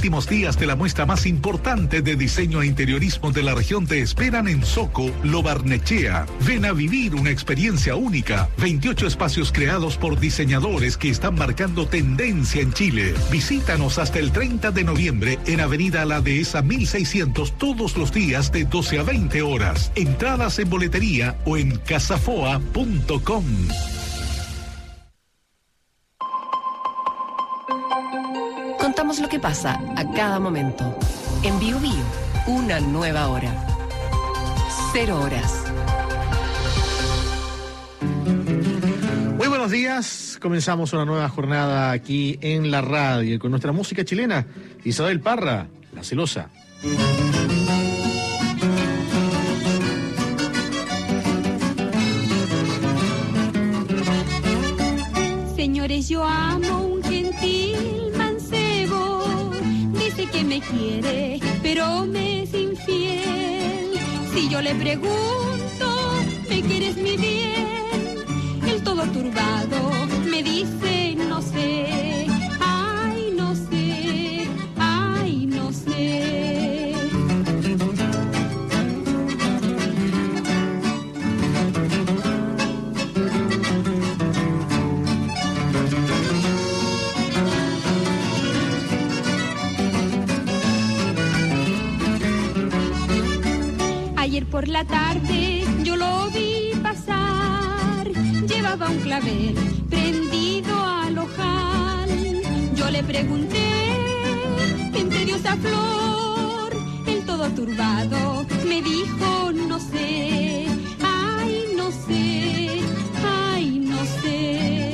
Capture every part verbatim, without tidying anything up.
últimos días de la muestra más importante de diseño e interiorismo de la región te esperan en Soco, Lo Barnechea. Ven a vivir una experiencia única. veintiocho espacios creados por diseñadores que están marcando tendencia en Chile. Visítanos hasta el treinta de noviembre en Avenida La Dehesa mil seiscientos todos los días de doce a veinte horas. Entradas en boletería o en casafoa punto com. Contamos lo que pasa a cada momento. En Bio Bio, una nueva hora. Cero horas. Muy buenos días. Comenzamos una nueva jornada aquí en la radio con nuestra música chilena. Isabel Parra, La Celosa. Señores, yo amo un gentil mancebo. Dice que me quiere, pero me es infiel. Si yo le pregunto, ¿me quieres mi bien? El todo turbado me dice, no sé. Ay, no sé. Ay, no sé. Ayer por la tarde yo lo vi pasar, llevaba un clavel prendido al ojal. Yo le pregunté, ¿quién te dio esa flor? El todo turbado me dijo, no sé. Ay, no sé. Ay, no sé.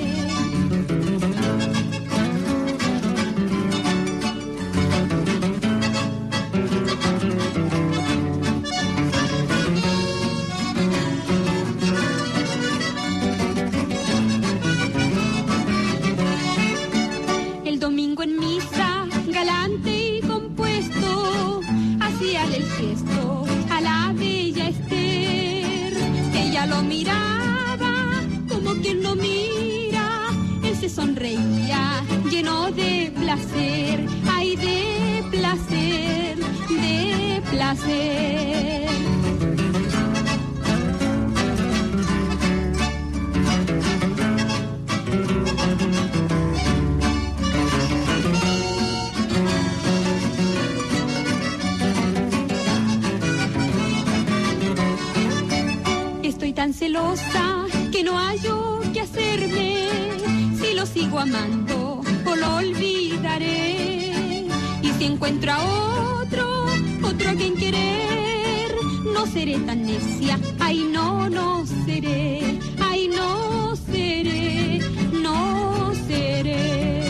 Domingo en misa, galante y compuesto, hacíale el gesto a la bella Esther. Ella lo miraba como quien lo mira, él se sonreía lleno de placer, ay, de placer, de placer. Estoy tan celosa que no hallo qué hacerme. Si lo sigo amando o lo olvidaré. Y si encuentro a otro, otro a quien querer, no seré tan necia. Ay, no, no seré. Ay, no seré. No seré.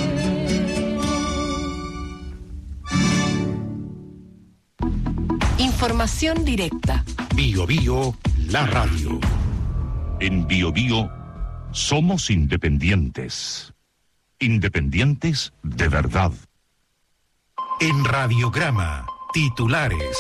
Información directa. Bio Bio, la radio. En Bio Bio somos independientes. Independientes de verdad. En Radiograma, titulares.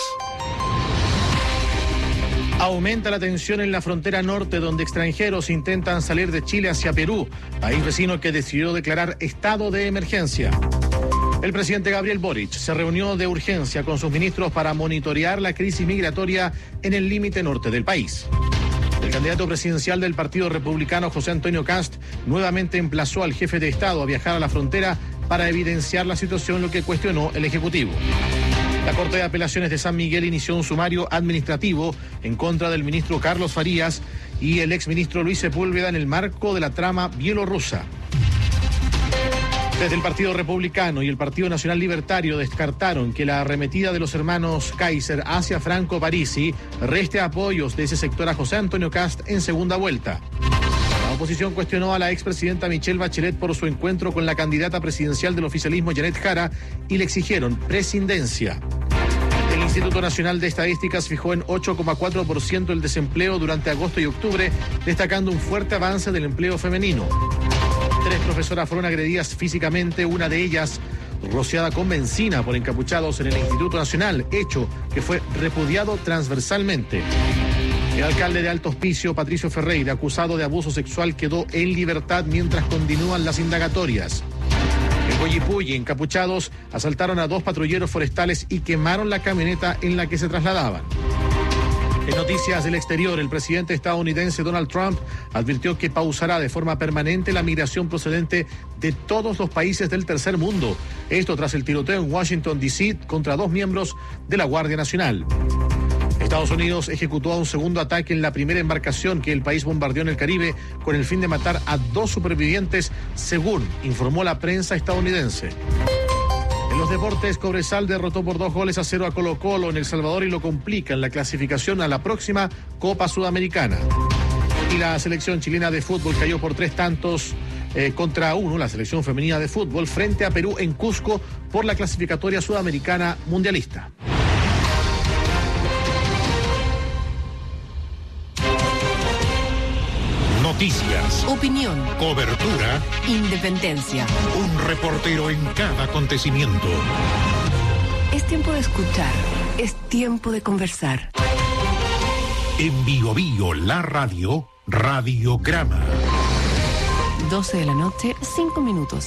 Aumenta la tensión en la frontera norte, donde extranjeros intentan salir de Chile hacia Perú, país vecino que decidió declarar estado de emergencia. El presidente Gabriel Boric se reunió de urgencia con sus ministros para monitorear la crisis migratoria en el límite norte del país. El candidato presidencial del Partido Republicano, José Antonio Kast, nuevamente emplazó al jefe de Estado a viajar a la frontera para evidenciar la situación, lo que cuestionó el Ejecutivo. La Corte de Apelaciones de San Miguel inició un sumario administrativo en contra del ministro Carlos Farías y el exministro Luis Sepúlveda en el marco de la trama bielorrusa. Desde el Partido Republicano y el Partido Nacional Libertario descartaron que la arremetida de los hermanos Kaiser hacia Franco Parisi reste apoyos de ese sector a José Antonio Kast en segunda vuelta. La oposición cuestionó a la expresidenta Michelle Bachelet por su encuentro con la candidata presidencial del oficialismo Janet Jara y le exigieron prescindencia. El Instituto Nacional de Estadísticas fijó en ocho coma cuatro por ciento el desempleo durante agosto y octubre, destacando un fuerte avance del empleo femenino. Tres profesoras fueron agredidas físicamente, una de ellas rociada con benzina por encapuchados en el Instituto Nacional, hecho que fue repudiado transversalmente. El alcalde de Alto Hospicio, Patricio Ferreira, acusado de abuso sexual, quedó en libertad mientras continúan las indagatorias. El Coyipulli, encapuchados, asaltaron a dos patrulleros forestales y quemaron la camioneta en la que se trasladaban. En noticias del exterior, el presidente estadounidense Donald Trump advirtió que pausará de forma permanente la migración procedente de todos los países del tercer mundo. Esto tras el tiroteo en Washington, D C contra dos miembros de la Guardia Nacional. Estados Unidos ejecutó un segundo ataque en la primera embarcación que el país bombardeó en el Caribe con el fin de matar a dos supervivientes, según informó la prensa estadounidense. En los deportes, Cobresal derrotó por dos goles a cero a Colo-Colo en El Salvador y lo complica en la clasificación a la próxima Copa Sudamericana. Y la selección chilena de fútbol cayó por tres tantos eh, contra uno, la selección femenina de fútbol, frente a Perú en Cusco por la clasificatoria sudamericana mundialista. Noticias, Opinión, cobertura, independencia. un reportero en cada acontecimiento. Es tiempo de escuchar, es tiempo de conversar. En Bio Bio, la radio, Radiograma. doce de la noche, cinco minutos.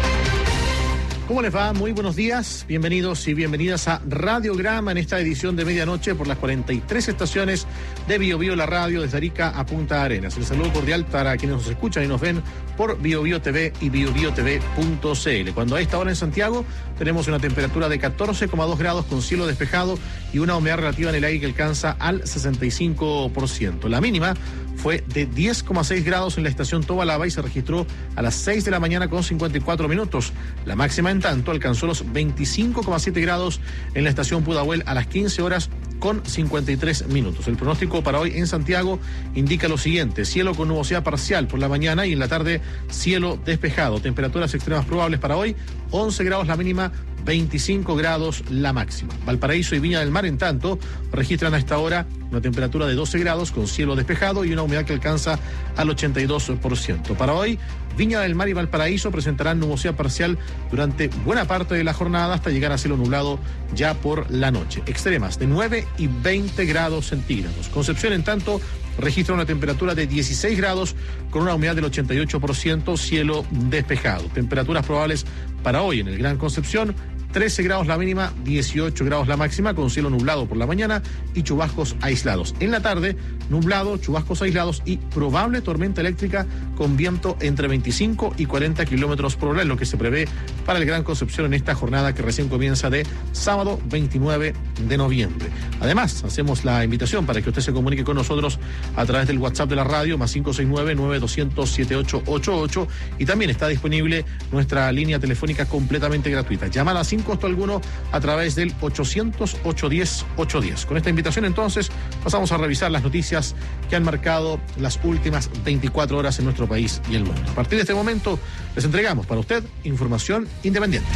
¿Cómo les va? Muy buenos días, bienvenidos y bienvenidas a Radiograma en esta edición de medianoche por las cuarenta y tres estaciones de Bio Bio, la radio, desde Arica a Punta Arenas. El saludo cordial para quienes nos escuchan y nos ven por Bio Bio T V y bio bio t v punto c l. Cuando a esta hora en Santiago tenemos una temperatura de catorce coma dos grados con cielo despejado y una humedad relativa en el aire que alcanza al sesenta y cinco por ciento. La mínima fue de diez coma seis grados en la estación Tobalaba y se registró a las seis de la mañana con cincuenta y cuatro minutos. La máxima en tanto alcanzó los veinticinco coma siete grados en la estación Pudahuel a las quince horas con cincuenta y tres minutos. El pronóstico para hoy en Santiago indica lo siguiente: cielo con nubosidad parcial por la mañana y en la tarde cielo despejado. Temperaturas extremas probables para hoy: once grados la mínima, veinticinco grados la máxima. Valparaíso y Viña del Mar, en tanto, registran a esta hora una temperatura de doce grados con cielo despejado y una humedad que alcanza al ochenta y dos por ciento. Para hoy, Viña del Mar y Valparaíso presentarán nubosidad parcial durante buena parte de la jornada hasta llegar a cielo nublado ya por la noche. Extremas de nueve y veinte grados centígrados. Concepción, en tanto, registra una temperatura de dieciséis grados con una humedad del ochenta y ocho por ciento, cielo despejado. Temperaturas probables para hoy en el Gran Concepción: trece grados la mínima, dieciocho grados la máxima, con cielo nublado por la mañana y chubascos aislados. En la tarde, nublado, chubascos aislados y probable tormenta eléctrica con viento entre veinticinco y cuarenta kilómetros por hora, en lo que se prevé para el Gran Concepción en esta jornada que recién comienza de sábado veintinueve de noviembre. Además, hacemos la invitación para que usted se comunique con nosotros a través del WhatsApp de la radio, más cinco seis nueve, nueve dos cero cero, siete ocho ocho ocho, y también está disponible nuestra línea telefónica completamente gratuita. Llamada sin costo alguno a través del ochocientos, ochocientos diez, ochocientos diez. Con esta invitación, entonces, pasamos a revisar las noticias que han marcado las últimas veinticuatro horas en nuestro país y el mundo. A partir de este momento, les entregamos para usted información independiente.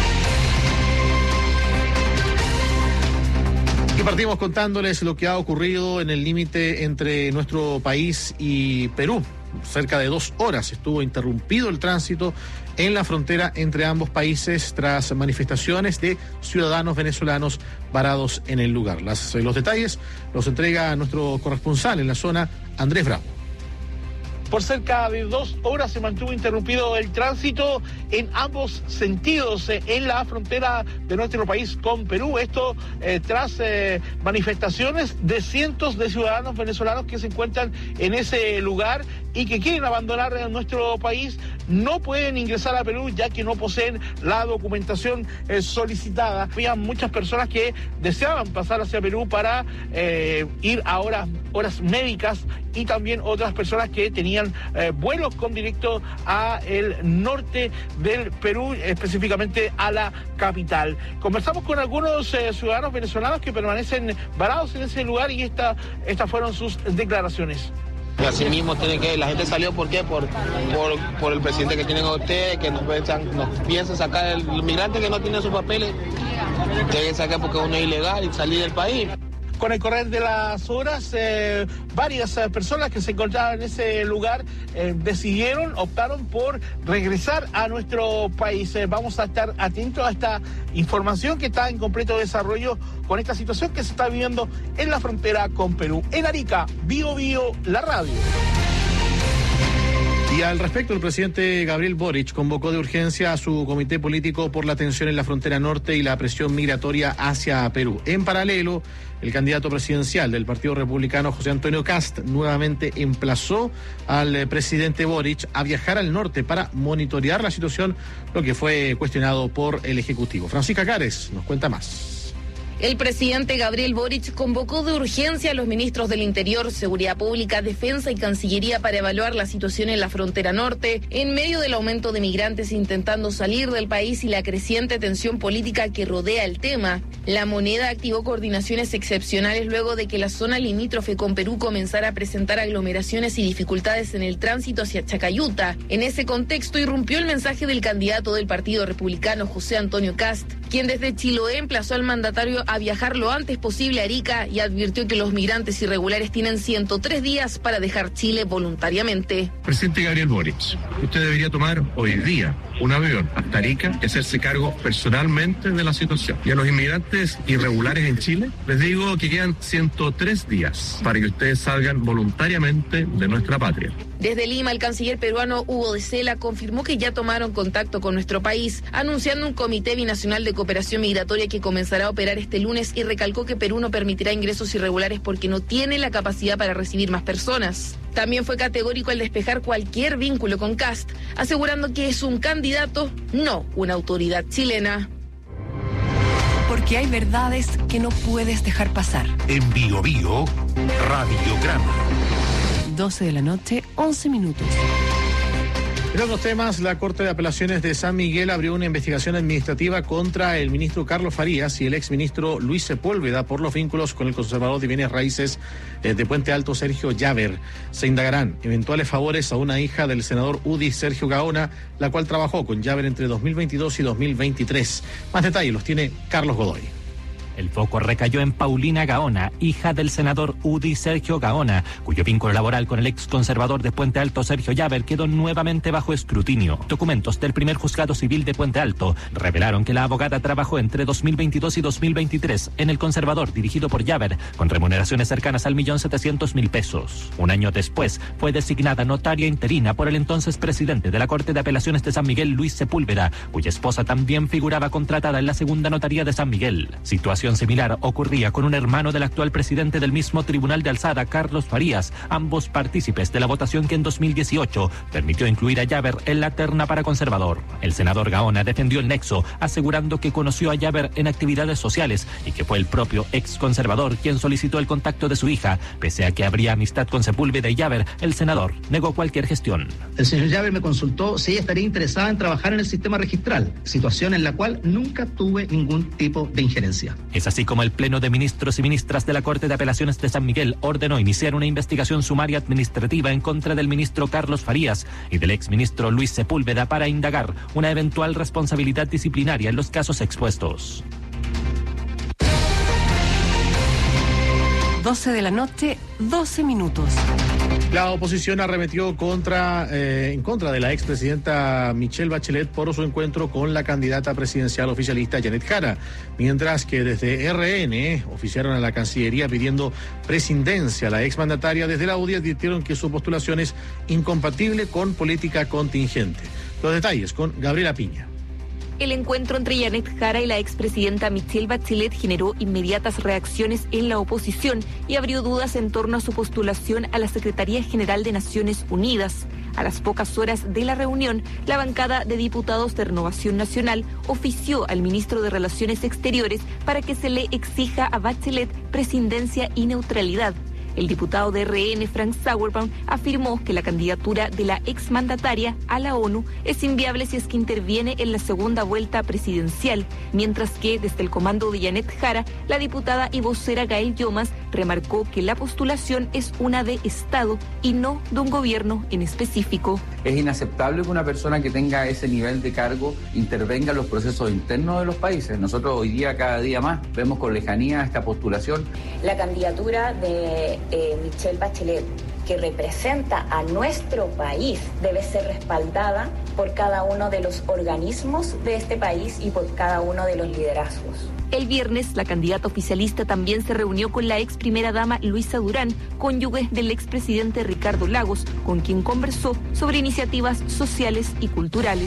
Y partimos contándoles lo que ha ocurrido en el límite entre nuestro país y Perú. Cerca de dos horas estuvo interrumpido el tránsito en la frontera entre ambos países tras manifestaciones de ciudadanos venezolanos varados en el lugar. Las, los detalles los entrega nuestro corresponsal en la zona, Andrés Bravo. Por cerca de dos horas se mantuvo interrumpido el tránsito en ambos sentidos eh, en la frontera de nuestro país con Perú. Esto eh, tras eh, manifestaciones de cientos de ciudadanos venezolanos que se encuentran en ese lugar y que quieren abandonar eh, nuestro país. No pueden ingresar a Perú ya que no poseen la documentación eh, solicitada. Había muchas personas que deseaban pasar hacia Perú para eh, ir a horas, horas médicas, y también otras personas que tenían eh, vuelos con directo a el norte del Perú, específicamente a la capital. Conversamos con algunos eh, ciudadanos venezolanos que permanecen varados en ese lugar y esta, estas fueron sus declaraciones. Así mismo tiene que, la gente salió, ¿por qué? Por, por, por el presidente que tienen ustedes, que nos piensan, nos piensan sacar el migrante que no tiene sus papeles, deben sacar porque uno es ilegal y salir del país. Con el correr de las horas, eh, varias eh, personas que se encontraban en ese lugar eh, decidieron, optaron por regresar a nuestro país. Eh, vamos a estar atentos a esta información que está en completo desarrollo con esta situación que se está viviendo en la frontera con Perú. En Arica, Bio Bio, la radio. Y al respecto, el presidente Gabriel Boric convocó de urgencia a su comité político por la tensión en la frontera norte y la presión migratoria hacia Perú. En paralelo, el candidato presidencial del Partido Republicano, José Antonio Kast, nuevamente emplazó al presidente Boric a viajar al norte para monitorear la situación, lo que fue cuestionado por el Ejecutivo. Francisca Cares nos cuenta más. El presidente Gabriel Boric convocó de urgencia a los ministros del Interior, Seguridad Pública, Defensa y Cancillería para evaluar la situación en la frontera norte, en medio del aumento de migrantes intentando salir del país y la creciente tensión política que rodea el tema. La Moneda activó coordinaciones excepcionales luego de que la zona limítrofe con Perú comenzara a presentar aglomeraciones y dificultades en el tránsito hacia Chacayuta. En ese contexto irrumpió el mensaje del candidato del Partido Republicano, José Antonio Kast, quien desde Chiloé emplazó al mandatario a viajar lo antes posible a Arica y advirtió que los migrantes irregulares tienen ciento tres días para dejar Chile voluntariamente. Presidente Gabriel Boric, usted debería tomar hoy día un avión hasta Arica y hacerse cargo personalmente de la situación. Y a los inmigrantes irregulares en Chile, les digo que quedan ciento tres días para que ustedes salgan voluntariamente de nuestra patria. Desde Lima, el canciller peruano Hugo de Sela confirmó que ya tomaron contacto con nuestro país, anunciando un comité binacional de cooperación migratoria que comenzará a operar este lunes y recalcó que Perú no permitirá ingresos irregulares porque no tiene la capacidad para recibir más personas. También fue categórico al despejar cualquier vínculo con Kast, asegurando que es un candidato, no una autoridad chilena. Porque hay verdades que no puedes dejar pasar. En Bio Bio, Radiograma. doce de la noche, once minutos. En otros temas, la Corte de Apelaciones de San Miguel abrió una investigación administrativa contra el ministro Carlos Farías y el exministro Luis Sepúlveda por los vínculos con el conservador de bienes raíces de Puente Alto, Sergio Llaver. Se indagarán eventuales favores a una hija del senador U D I, Sergio Gaona, la cual trabajó con Llaver entre dos mil veintidós y dos mil veintitrés. Más detalles los tiene Carlos Godoy. El foco recayó en Paulina Gaona, hija del senador U D I Sergio Gaona, cuyo vínculo laboral con el ex conservador de Puente Alto, Sergio Llaver, quedó nuevamente bajo escrutinio. Documentos del primer juzgado civil de Puente Alto revelaron que la abogada trabajó entre dos mil veintidós y dos mil veintitrés en el conservador dirigido por Llaver, con remuneraciones cercanas al millón setecientos mil pesos. Un año después, fue designada notaria interina por el entonces presidente de la Corte de Apelaciones de San Miguel, Luis Sepúlveda, cuya esposa también figuraba contratada en la segunda notaría de San Miguel. Situación similar ocurría con un hermano del actual presidente del mismo Tribunal de Alzada, Carlos Farías, ambos partícipes de la votación que en dos mil dieciocho permitió incluir a Llaver en la terna para conservador. El senador Gaona defendió el nexo, asegurando que conoció a Llaver en actividades sociales y que fue el propio ex conservador quien solicitó el contacto de su hija. Pese a que habría amistad con Sepúlveda y Llaver, el senador negó cualquier gestión. El señor Llaver me consultó si ella estaría interesada en trabajar en el sistema registral, situación en la cual nunca tuve ningún tipo de injerencia. Es así como el Pleno de Ministros y Ministras de la Corte de Apelaciones de San Miguel ordenó iniciar una investigación sumaria administrativa en contra del ministro Carlos Farías y del exministro Luis Sepúlveda para indagar una eventual responsabilidad disciplinaria en los casos expuestos. doce de la noche, doce minutos. La oposición arremetió contra, eh, en contra de la expresidenta Michelle Bachelet por su encuentro con la candidata presidencial oficialista Janet Jara, mientras que desde R N oficiaron a la Cancillería pidiendo presidencia. La exmandataria desde la U D I advirtieron que su postulación es incompatible con política contingente. Los detalles con Gabriela Piña. El encuentro entre Janet Jara y la expresidenta Michelle Bachelet generó inmediatas reacciones en la oposición y abrió dudas en torno a su postulación a la Secretaría General de Naciones Unidas. A las pocas horas de la reunión, la bancada de diputados de Renovación Nacional ofició al ministro de Relaciones Exteriores para que se le exija a Bachelet presidencia y neutralidad. El diputado de R N, Frank Sauerbaum, afirmó que la candidatura de la exmandataria a la ONU es inviable si es que interviene en la segunda vuelta presidencial, mientras que desde el comando de Janet Jara, la diputada y vocera Gael Llomas remarcó que la postulación es una de Estado y no de un gobierno en específico. Es inaceptable que una persona que tenga ese nivel de cargo intervenga en los procesos internos de los países. Nosotros hoy día, cada día más, vemos con lejanía esta postulación. La candidatura de eh, Michelle Bachelet, que representa a nuestro país, debe ser respaldada por cada uno de los organismos de este país y por cada uno de los liderazgos. El viernes, la candidata oficialista también se reunió con la ex primera dama Luisa Durán, cónyuge del expresidente Ricardo Lagos, con quien conversó sobre iniciativas sociales y culturales.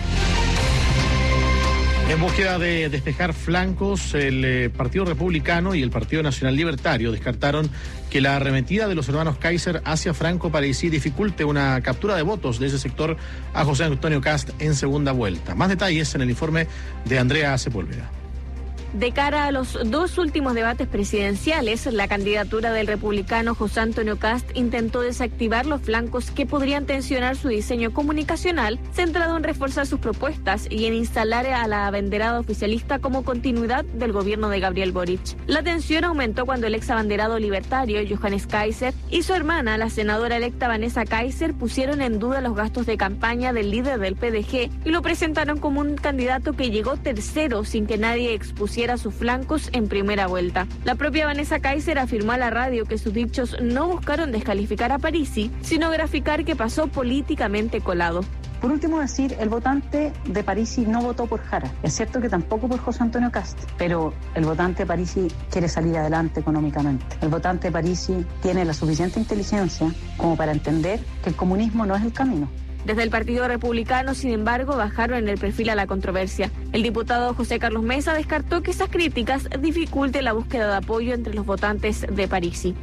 En búsqueda de despejar flancos, el eh, Partido Republicano y el Partido Nacional Libertario descartaron que la arremetida de los hermanos Kaiser hacia Franco Parisi dificulte una captura de votos de ese sector a José Antonio Kast en segunda vuelta. Más detalles en el informe de Andrea Sepúlveda. De cara a los dos últimos debates presidenciales, la candidatura del republicano José Antonio Kast intentó desactivar los flancos que podrían tensionar su diseño comunicacional, centrado en reforzar sus propuestas y en instalar a la abanderada oficialista como continuidad del gobierno de Gabriel Boric. La tensión aumentó cuando el ex abanderado libertario Johannes Kaiser y su hermana, la senadora electa Vanessa Kaiser, pusieron en duda los gastos de campaña del líder del P D G y lo presentaron como un candidato que llegó tercero sin que nadie expusiera a sus flancos en primera vuelta. La propia Vanessa Kaiser afirmó a la radio que sus dichos no buscaron descalificar a Parisi, sino graficar que pasó políticamente colado. Por último, decir, el votante de Parisi no votó por Jara. Es cierto que tampoco por José Antonio Kast, pero el votante de Parisi quiere salir adelante económicamente. El votante de Parisi tiene la suficiente inteligencia como para entender que el comunismo no es el camino. Desde el Partido Republicano, sin embargo, bajaron en el perfil a la controversia. El diputado José Carlos Mesa descartó que esas críticas dificulten la búsqueda de apoyo entre los votantes de Parisi.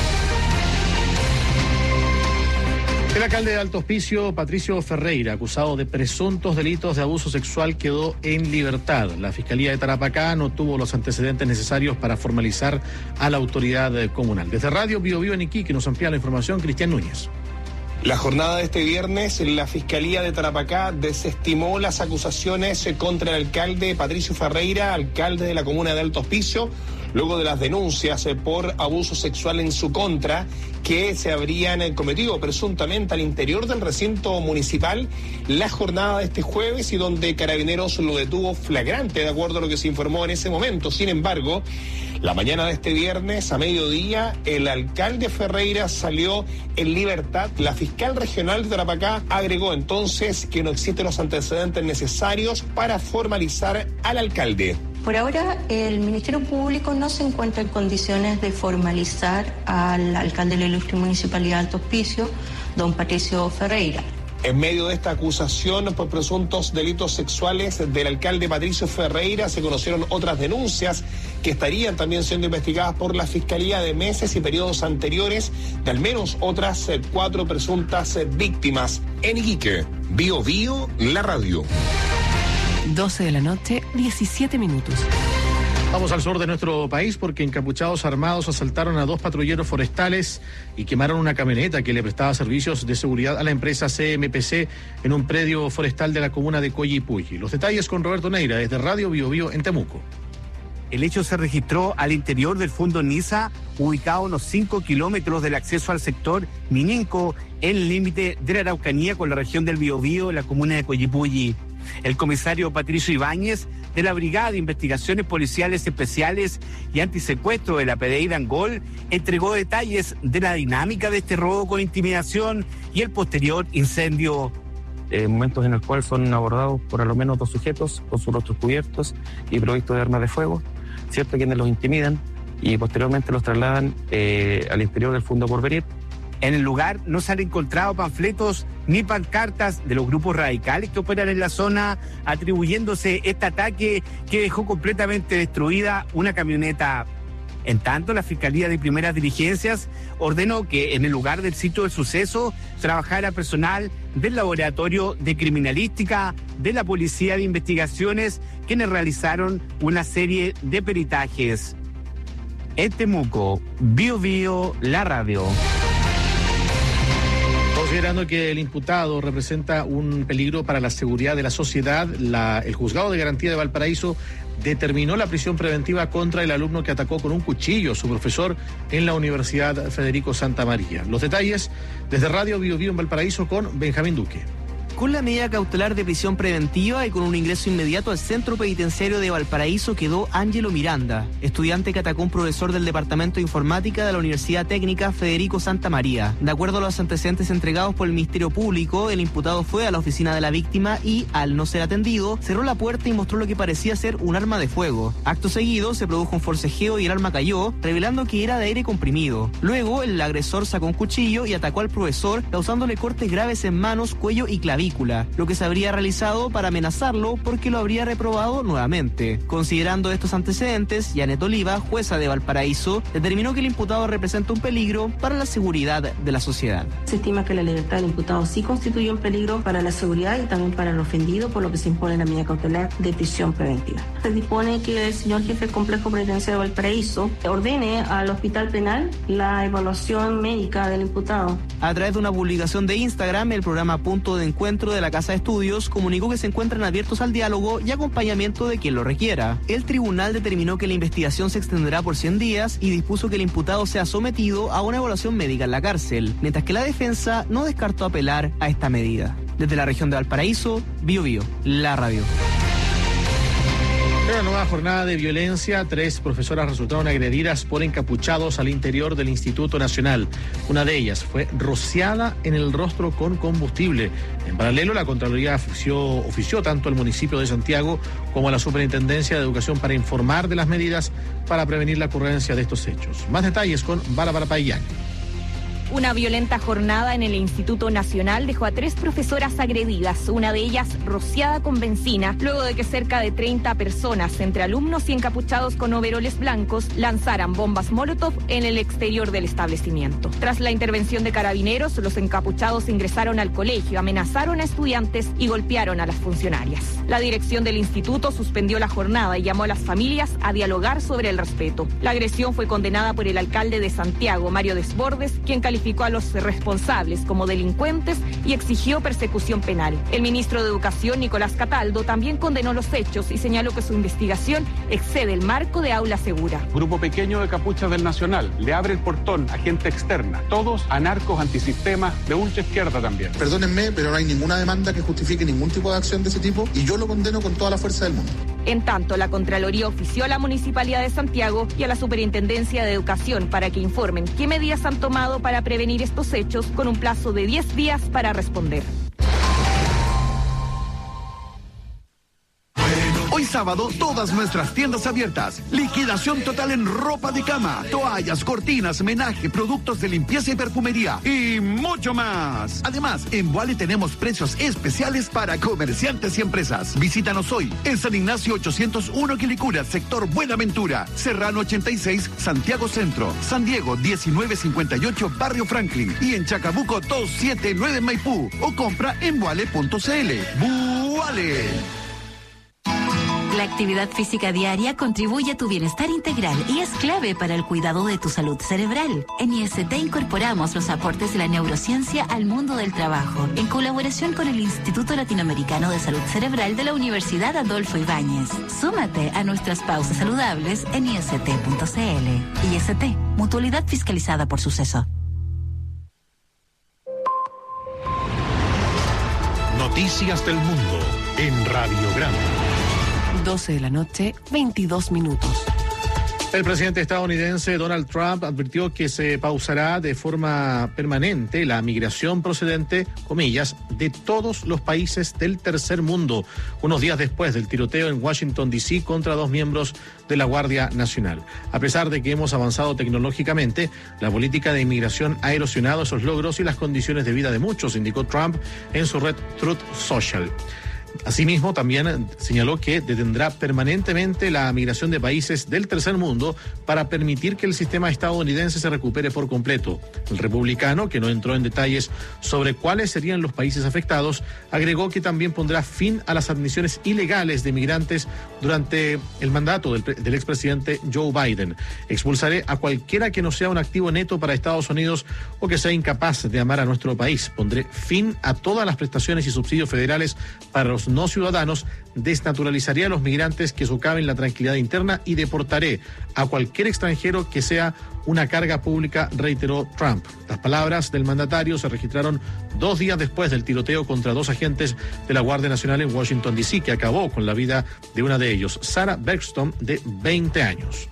El alcalde de Alto Hospicio, Patricio Ferreira, acusado de presuntos delitos de abuso sexual, quedó en libertad. La Fiscalía de Tarapacá no tuvo los antecedentes necesarios para formalizar a la autoridad comunal. Desde Radio Bio Bio en Iquique nos amplía la información Cristian Núñez. La jornada de este viernes, la Fiscalía de Tarapacá desestimó las acusaciones contra el alcalde Patricio Ferreira, alcalde de la comuna de Alto Hospicio, luego de las denuncias por abuso sexual en su contra que se habrían cometido presuntamente al interior del recinto municipal la jornada de este jueves y donde Carabineros lo detuvo flagrante, de acuerdo a lo que se informó en ese momento. Sin embargo, la mañana de este viernes, a mediodía, el alcalde Ferreira salió en libertad. La fiscal regional de Tarapacá agregó entonces que no existen los antecedentes necesarios para formalizar al alcalde. Por ahora, el Ministerio Público no se encuentra en condiciones de formalizar al alcalde de la ilustre Municipalidad de Alto Hospicio, don Patricio Ferreira. En medio de esta acusación por presuntos delitos sexuales del alcalde Patricio Ferreira, se conocieron otras denuncias que estarían también siendo investigadas por la Fiscalía de meses y periodos anteriores de al menos otras cuatro presuntas víctimas. En Iquique, Bio Bio, la radio. doce de la noche, diecisiete minutos. Vamos al sur de nuestro país porque encapuchados armados asaltaron a dos patrulleros forestales y quemaron una camioneta que le prestaba servicios de seguridad a la empresa C M P C en un predio forestal de la comuna de Coyipulli. Los detalles con Roberto Neira desde Radio Bio Bio en Temuco. El hecho se registró al interior del fondo Niza, ubicado a unos cinco kilómetros del acceso al sector Mininco, en el límite de la Araucanía con la región del Biobío, en la comuna de Coyipulli. El comisario Patricio Ibáñez, de la Brigada de Investigaciones Policiales Especiales y Antisecuestro de la P D I de Angol, entregó detalles de la dinámica de este robo con intimidación y el posterior incendio. Eh, momentos en el cual son abordados por al menos dos sujetos con sus rostros cubiertos y provistos de armas de fuego, cierto, quienes los intimidan y posteriormente los trasladan eh, al interior del Fondo Porvenir. En el lugar no se han encontrado panfletos ni pancartas de los grupos radicales que operan en la zona, atribuyéndose este ataque que dejó completamente destruida una camioneta. En tanto, la Fiscalía de Primeras Diligencias ordenó que en el lugar del sitio del suceso trabajara personal del Laboratorio de Criminalística de la Policía de Investigaciones, quienes realizaron una serie de peritajes. En Temuco, Bio Bio, la radio. Considerando que el imputado representa un peligro para la seguridad de la sociedad, la, el Juzgado de Garantía de Valparaíso determinó la prisión preventiva contra el alumno que atacó con un cuchillo a su profesor en la Universidad Federico Santa María. Los detalles desde Radio Bio Bio en Valparaíso con Benjamín Duque. Con la medida cautelar de prisión preventiva y con un ingreso inmediato al centro penitenciario de Valparaíso quedó Ángelo Miranda, estudiante que atacó a un profesor del Departamento de Informática de la Universidad Técnica Federico Santa María. De acuerdo a los antecedentes entregados por el Ministerio Público, el imputado fue a la oficina de la víctima y, al no ser atendido, cerró la puerta y mostró lo que parecía ser un arma de fuego. Acto seguido, se produjo un forcejeo y el arma cayó, revelando que era de aire comprimido. Luego, el agresor sacó un cuchillo y atacó al profesor, causándole cortes graves en manos, cuello y clavícula, lo que se habría realizado para amenazarlo porque lo habría reprobado nuevamente. Considerando estos antecedentes, Janet Oliva, jueza de Valparaíso, determinó que el imputado representa un peligro para la seguridad de la sociedad. Se estima que la libertad del imputado sí constituye un peligro para la seguridad y también para el ofendido, por lo que se impone la medida cautelar de prisión preventiva. Se dispone que el señor jefe del complejo penitenciario de Valparaíso ordene al hospital penal la evaluación médica del imputado. A través de una publicación de Instagram, el programa Punto de Encuentro de la Casa de Estudios comunicó que se encuentran abiertos al diálogo y acompañamiento de quien lo requiera. El tribunal determinó que la investigación se extenderá por cien días y dispuso que el imputado sea sometido a una evaluación médica en la cárcel, mientras que la defensa no descartó apelar a esta medida. Desde la región de Valparaíso, Bio Bio, la radio. En una nueva jornada de violencia, tres profesoras resultaron agredidas por encapuchados al interior del Instituto Nacional. Una de ellas fue rociada en el rostro con combustible. En paralelo, la Contraloría ofició, ofició tanto al municipio de Santiago como a la Superintendencia de Educación para informar de las medidas para prevenir la ocurrencia de estos hechos. Más detalles con Bárbara Payán. Una violenta jornada en el Instituto Nacional dejó a tres profesoras agredidas, una de ellas rociada con benzina, luego de que cerca de treinta personas, entre alumnos y encapuchados con overoles blancos, lanzaran bombas Molotov en el exterior del establecimiento. Tras la intervención de carabineros, los encapuchados ingresaron al colegio, amenazaron a estudiantes y golpearon a las funcionarias. La dirección del instituto suspendió la jornada y llamó a las familias a dialogar sobre el respeto. La agresión fue condenada por el alcalde de Santiago, Mario Desbordes, quien calificó calificó a los responsables como delincuentes y exigió persecución penal. El ministro de Educación, Nicolás Cataldo, también condenó los hechos y señaló que su investigación excede el marco de aula segura. Grupo pequeño de capuchas del Nacional le abre el portón a gente externa, todos anarcos, antisistemas, de ultra izquierda también. Perdónenme, pero no hay ninguna demanda que justifique ningún tipo de acción de ese tipo y yo lo condeno con toda la fuerza del mundo. En tanto, la Contraloría ofició a la Municipalidad de Santiago y a la Superintendencia de Educación para que informen qué medidas han tomado para prevenir estos hechos con un plazo de diez días para responder. Hoy sábado, todas nuestras tiendas abiertas. Liquidación total en ropa de cama, toallas, cortinas, menaje, productos de limpieza y perfumería y mucho más. Además, en Vuale tenemos precios especiales para comerciantes y empresas. Visítanos hoy en San Ignacio ochocientos uno Quilicura, sector Buenaventura, Serrano ochenta y seis, Santiago Centro, San Diego diecinueve cincuenta y ocho, Barrio Franklin y en Chacabuco doscientos setenta y nueve Maipú o compra en vuale punto cl. Vuale. La actividad física diaria contribuye a tu bienestar integral y es clave para el cuidado de tu salud cerebral. En I S T incorporamos los aportes de la neurociencia al mundo del trabajo, en colaboración con el Instituto Latinoamericano de Salud Cerebral de la Universidad Adolfo Ibáñez. Súmate a nuestras pausas saludables en i s t punto c l. I S T, mutualidad fiscalizada por Suceso. Noticias del Mundo en Radio Grande. doce de la noche, veintidós minutos. El presidente estadounidense Donald Trump advirtió que se pausará de forma permanente la migración procedente, comillas, de todos los países del tercer mundo, unos días después del tiroteo en Washington, D C contra dos miembros de la Guardia Nacional. A pesar de que hemos avanzado tecnológicamente, la política de inmigración ha erosionado esos logros y las condiciones de vida de muchos, indicó Trump en su red Truth Social. Asimismo, también señaló que detendrá permanentemente la migración de países del tercer mundo para permitir que el sistema estadounidense se recupere por completo. El republicano, que no entró en detalles sobre cuáles serían los países afectados, agregó que también pondrá fin a las admisiones ilegales de migrantes durante el mandato del, del expresidente Joe Biden. Expulsaré a cualquiera que no sea un activo neto para Estados Unidos o que sea incapaz de amar a nuestro país. Pondré fin a todas las prestaciones y subsidios federales para los los no ciudadanos, desnaturalizaría a los migrantes que socaven la tranquilidad interna y deportaré a cualquier extranjero que sea una carga pública, reiteró Trump. Las palabras del mandatario se registraron dos días después del tiroteo contra dos agentes de la Guardia Nacional en Washington, D C, que acabó con la vida de una de ellos, Sarah Bergstrom, de veinte años.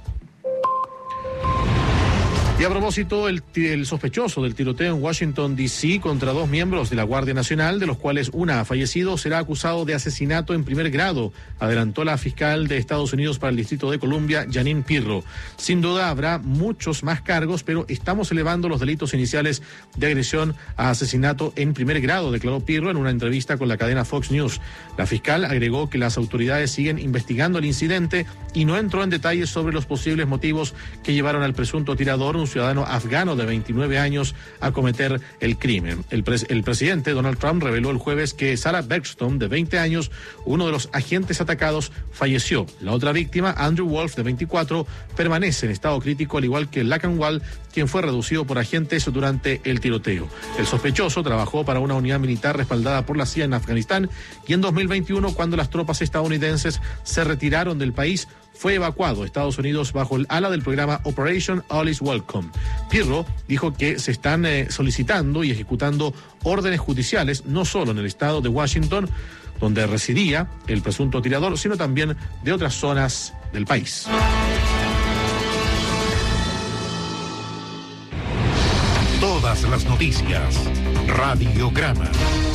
Y a propósito, el, el sospechoso del tiroteo en Washington, D C contra dos miembros de la Guardia Nacional, de los cuales una ha fallecido, será acusado de asesinato en primer grado, adelantó la fiscal de Estados Unidos para el Distrito de Columbia, Jeanine Pirro. Sin duda habrá muchos más cargos, pero estamos elevando los delitos iniciales de agresión a asesinato en primer grado, declaró Pirro en una entrevista con la cadena Fox News. La fiscal agregó que las autoridades siguen investigando el incidente y no entró en detalles sobre los posibles motivos que llevaron al presunto tirador, un ciudadano afgano de veintinueve años, a cometer el crimen. El, pres el presidente Donald Trump reveló el jueves que Sarah Bergstrom, de veinte años, uno de los agentes atacados, falleció. La otra víctima, Andrew Wolf, de veinticuatro, permanece en estado crítico, al igual que Lacan Wall, quien fue reducido por agentes durante el tiroteo. El sospechoso trabajó para una unidad militar respaldada por la C I A en Afganistán y en dos mil veintiuno, cuando las tropas estadounidenses se retiraron del país, fue evacuado a Estados Unidos bajo el ala del programa Operation All Is Welcome. Pirro dijo que se están eh, solicitando y ejecutando órdenes judiciales, no solo en el estado de Washington, donde residía el presunto tirador, sino también de otras zonas del país. Todas las noticias. Radiograma.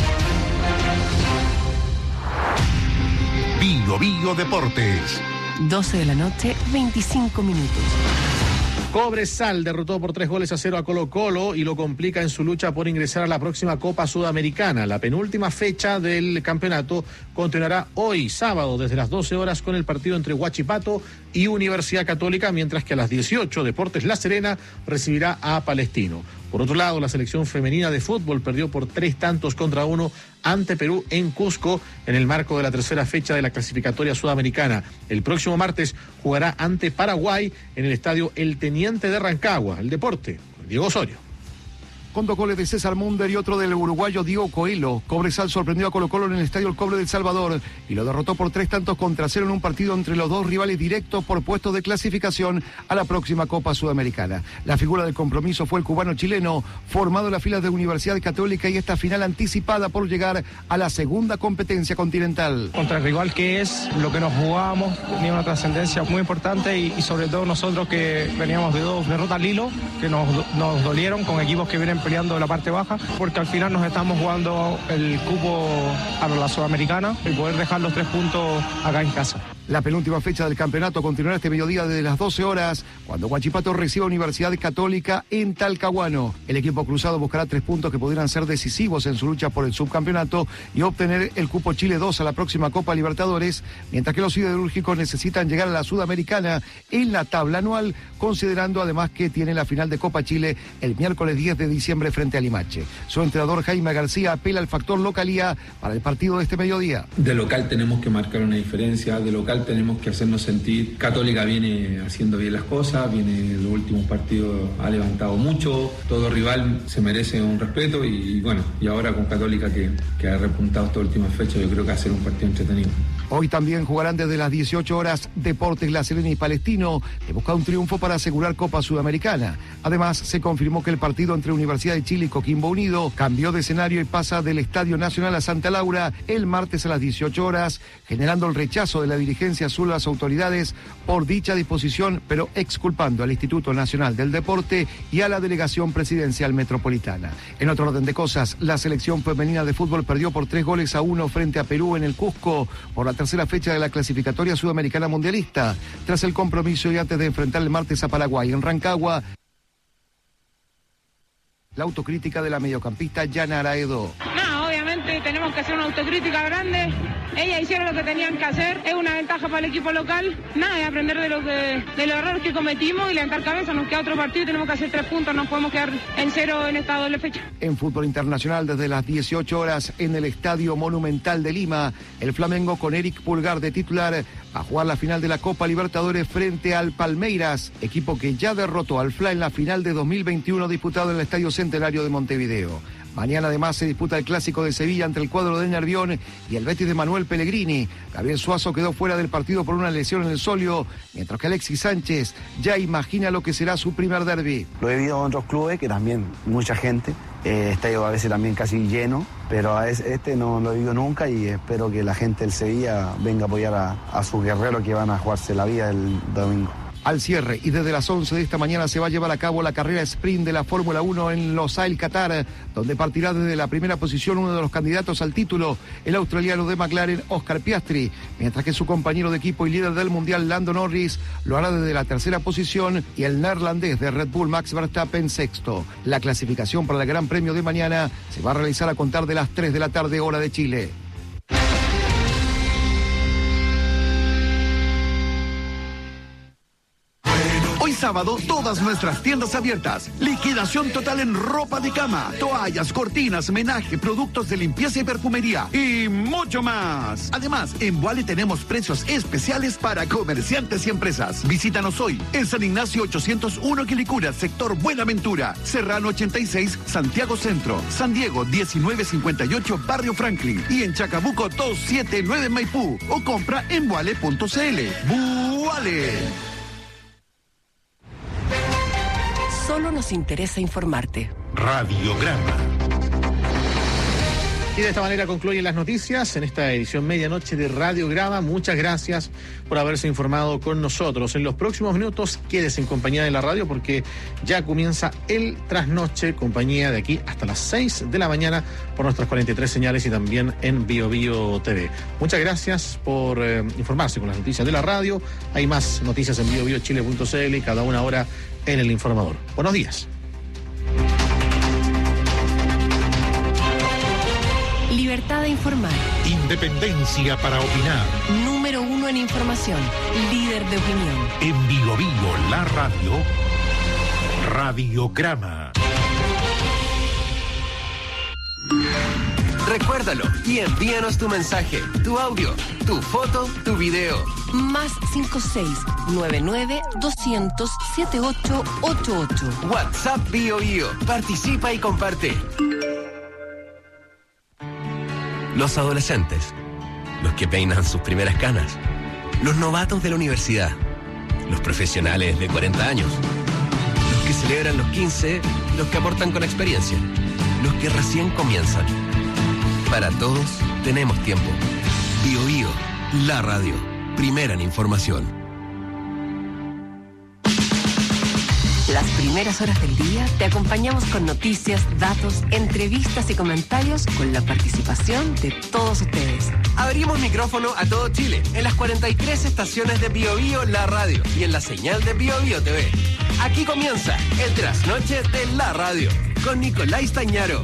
Bio Bio Deportes. doce de la noche, veinticinco minutos. Cobresal derrotó por tres goles a cero a Colo Colo y lo complica en su lucha por ingresar a la próxima Copa Sudamericana. La penúltima fecha del campeonato continuará hoy, sábado, desde las doce horas, con el partido entre Huachipato y Universidad Católica, mientras que a las dieciocho Deportes La Serena recibirá a Palestino. Por otro lado, la selección femenina de fútbol perdió por tres tantos contra uno ante Perú en Cusco en el marco de la tercera fecha de la clasificatoria sudamericana. El próximo martes jugará ante Paraguay en el estadio El Teniente de Rancagua. El deporte, con Diego Osorio. Con dos goles de César Munder y otro del uruguayo Diego Coelho, Cobresal sorprendió a Colo Colo en el Estadio El Cobre del Salvador y lo derrotó por tres tantos contra cero en un partido entre los dos rivales directos por puestos de clasificación a la próxima Copa Sudamericana. La figura del compromiso fue el cubano-chileno, formado en las filas de Universidad Católica, y esta final anticipada por llegar a la segunda competencia continental. Contra el rival que es, lo que nos jugábamos, tenía una trascendencia muy importante y, y sobre todo nosotros que veníamos de dos derrotas al hilo, que nos, nos dolieron, con equipos que vienen peleando la parte baja, porque al final nos estamos jugando el cupo a la Sudamericana y poder dejar los tres puntos acá en casa. La penúltima fecha del campeonato continuará este mediodía desde las doce horas, cuando Huachipato reciba Universidad Católica en Talcahuano. El equipo cruzado buscará tres puntos que podrían ser decisivos en su lucha por el subcampeonato y obtener el cupo Chile dos a la próxima Copa Libertadores, mientras que los siderúrgicos necesitan llegar a la Sudamericana en la tabla anual, considerando además que tiene la final de Copa Chile el miércoles diez de diciembre frente a Limache. Su entrenador Jaime García apela al factor localía para el partido de este mediodía. De local tenemos que marcar una diferencia, de local tenemos que hacernos sentir. Católica viene haciendo bien las cosas, viene en los últimos partidos, ha levantado mucho, todo rival se merece un respeto y, y bueno, y ahora con Católica que, que ha repuntado esta última fecha, yo creo que va a ser un partido entretenido. Hoy también jugarán desde las dieciocho horas Deportes La Serena y Palestino, que busca un triunfo para asegurar Copa Sudamericana. Además, se confirmó que el partido entre Universidad de Chile y Coquimbo Unido cambió de escenario y pasa del Estadio Nacional a Santa Laura el martes a las dieciocho horas, generando el rechazo de la dirigencia azul a las autoridades por dicha disposición, pero exculpando al Instituto Nacional del Deporte y a la Delegación Presidencial Metropolitana. En otro orden de cosas, la selección femenina de fútbol perdió por tres goles a uno frente a Perú en el Cusco por la tercera fecha de la clasificatoria sudamericana mundialista. Tras el compromiso y antes de enfrentar el martes a Paraguay en Rancagua, la autocrítica de la mediocampista Yanara Edo. No, obviamente tenemos que hacer una autocrítica grande. Ellas hicieron lo que tenían que hacer. Es una ventaja para el equipo local. Nada, es aprender de los, de, de los errores que cometimos y levantar cabeza. Nos queda otro partido y tenemos que hacer tres puntos. No podemos quedar en cero en esta doble fecha. En fútbol internacional, desde las dieciocho horas en el Estadio Monumental de Lima, el Flamengo con Eric Pulgar de titular va a jugar la final de la Copa Libertadores frente al Palmeiras, equipo que ya derrotó al F L A en la final de dos mil veintiuno disputado en el Estadio Centenario de Montevideo. Mañana además se disputa el Clásico de Sevilla entre el cuadro de Nervión y el Betis de Manuel Pellegrini. Gabriel Suazo quedó fuera del partido por una lesión en el sóleo, mientras que Alexis Sánchez ya imagina lo que será su primer derbi. Lo he vivido en otros clubes, que también mucha gente, eh, estadio a veces también casi lleno, pero a este no lo he vivido nunca y espero que la gente del Sevilla venga a apoyar a, a sus guerreros que van a jugarse la vida el domingo. Al cierre y desde las once de esta mañana se va a llevar a cabo la carrera sprint de la Fórmula uno en Losail, Qatar, donde partirá desde la primera posición uno de los candidatos al título, el australiano de McLaren, Oscar Piastri, mientras que su compañero de equipo y líder del Mundial, Lando Norris, lo hará desde la tercera posición y el neerlandés de Red Bull, Max Verstappen, sexto. La clasificación para el Gran Premio de mañana se va a realizar a contar de las tres de la tarde, hora de Chile. Hoy sábado, todas nuestras tiendas abiertas. Liquidación total en ropa de cama, toallas, cortinas, menaje, productos de limpieza y perfumería y mucho más. Además, en Boale tenemos precios especiales para comerciantes y empresas. Visítanos hoy en San Ignacio ochocientos uno Quilicura, sector Buenaventura, Serrano ochenta y seis, Santiago Centro, San Diego diecinueve cincuenta y ocho, Barrio Franklin y en Chacabuco doscientos setenta y nueve Maipú o compra en boale punto cl. Boale. Solo nos interesa informarte. Radiograma. Y de esta manera concluyen las noticias en esta edición medianoche de Radiograma. Muchas gracias por haberse informado con nosotros. En los próximos minutos quédese en compañía de la radio porque ya comienza el Trasnoche, compañía de aquí hasta las seis de la mañana por nuestras cuarenta y tres señales y también en Bio Bio T V. Muchas gracias por eh, informarse con las noticias de la radio. Hay más noticias en bio bio chile punto cl y cada una hora en El Informador. Buenos días. Libertad de informar. Independencia para opinar. Número uno en información. Líder de opinión. En Bio Bio, la radio. Radiograma. Recuérdalo y envíanos tu mensaje, tu audio, tu foto, tu video. Más cinco seis nueve nueve doscientos setenta y ocho ochenta y ocho. WhatsApp Bio Bio. Participa y comparte. Los adolescentes, los que peinan sus primeras canas, los novatos de la universidad, los profesionales de cuarenta años, los que celebran los quince, los que aportan con experiencia, los que recién comienzan. Para todos tenemos tiempo. Bio Bio, la radio, primera en información. Las primeras horas del día te acompañamos con noticias, datos, entrevistas y comentarios con la participación de todos ustedes. Abrimos micrófono a todo Chile en las cuarenta y tres estaciones de Bio Bio, la radio y en la señal de Bio Bio T V. Aquí comienza el Trasnoche de la radio con Nicolás Tañaro.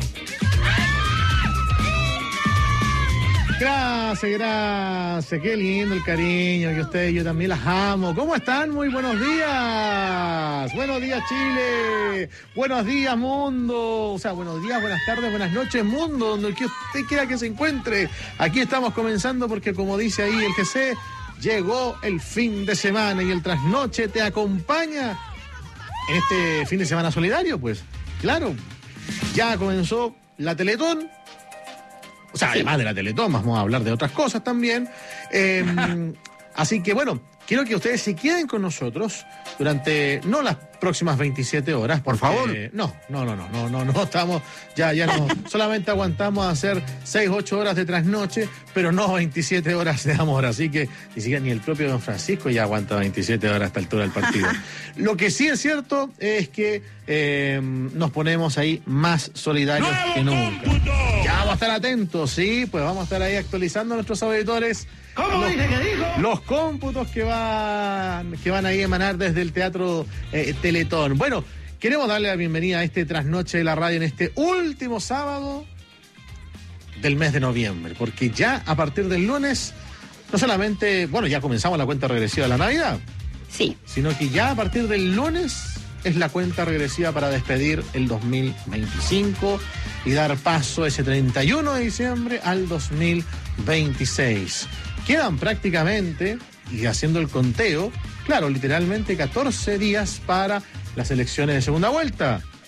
Gracias, gracias. Qué lindo el cariño que ustedes, yo también las amo. ¿Cómo están? Muy buenos días. Buenos días, Chile. Buenos días, mundo. O sea, buenos días, buenas tardes, buenas noches, mundo, donde usted quiera que se encuentre. Aquí estamos comenzando porque, como dice ahí el G C, llegó el fin de semana y el Trasnoche te acompaña en este fin de semana solidario, pues. Claro, ya comenzó la Teletón. O sea, además de la Teletón, vamos a hablar de otras cosas también. Eh, así que, bueno, quiero que ustedes se queden con nosotros durante, no las próximas veintisiete horas. Porque, por favor. No, no, no, no, no, no, no, estamos, ya, ya no, solamente aguantamos a hacer seis, ocho horas de trasnoche, pero no veintisiete horas de amor. Así que ni siquiera ni el propio Don Francisco ya aguanta veintisiete horas a esta altura del partido. Lo que sí es cierto es que eh, nos ponemos ahí más solidarios que nunca. Ya vamos a estar atentos, sí, pues vamos a estar ahí actualizando a nuestros auditores. ¿Cómo los, dice que dijo? Los cómputos que van, que van ahí a emanar desde el Teatro eh, Teletón. Bueno, queremos darle la bienvenida a este Trasnoche de la Radio en este último sábado del mes de noviembre, porque ya a partir del lunes, no solamente, bueno, ya comenzamos la cuenta regresiva de la Navidad. Sí. Sino que ya a partir del lunes es la cuenta regresiva para despedir el dos mil veinticinco y dar paso ese treinta y uno de diciembre al dos mil veintiséis. Quedan prácticamente, y haciendo el conteo, claro, literalmente catorce días para las elecciones de segunda vuelta.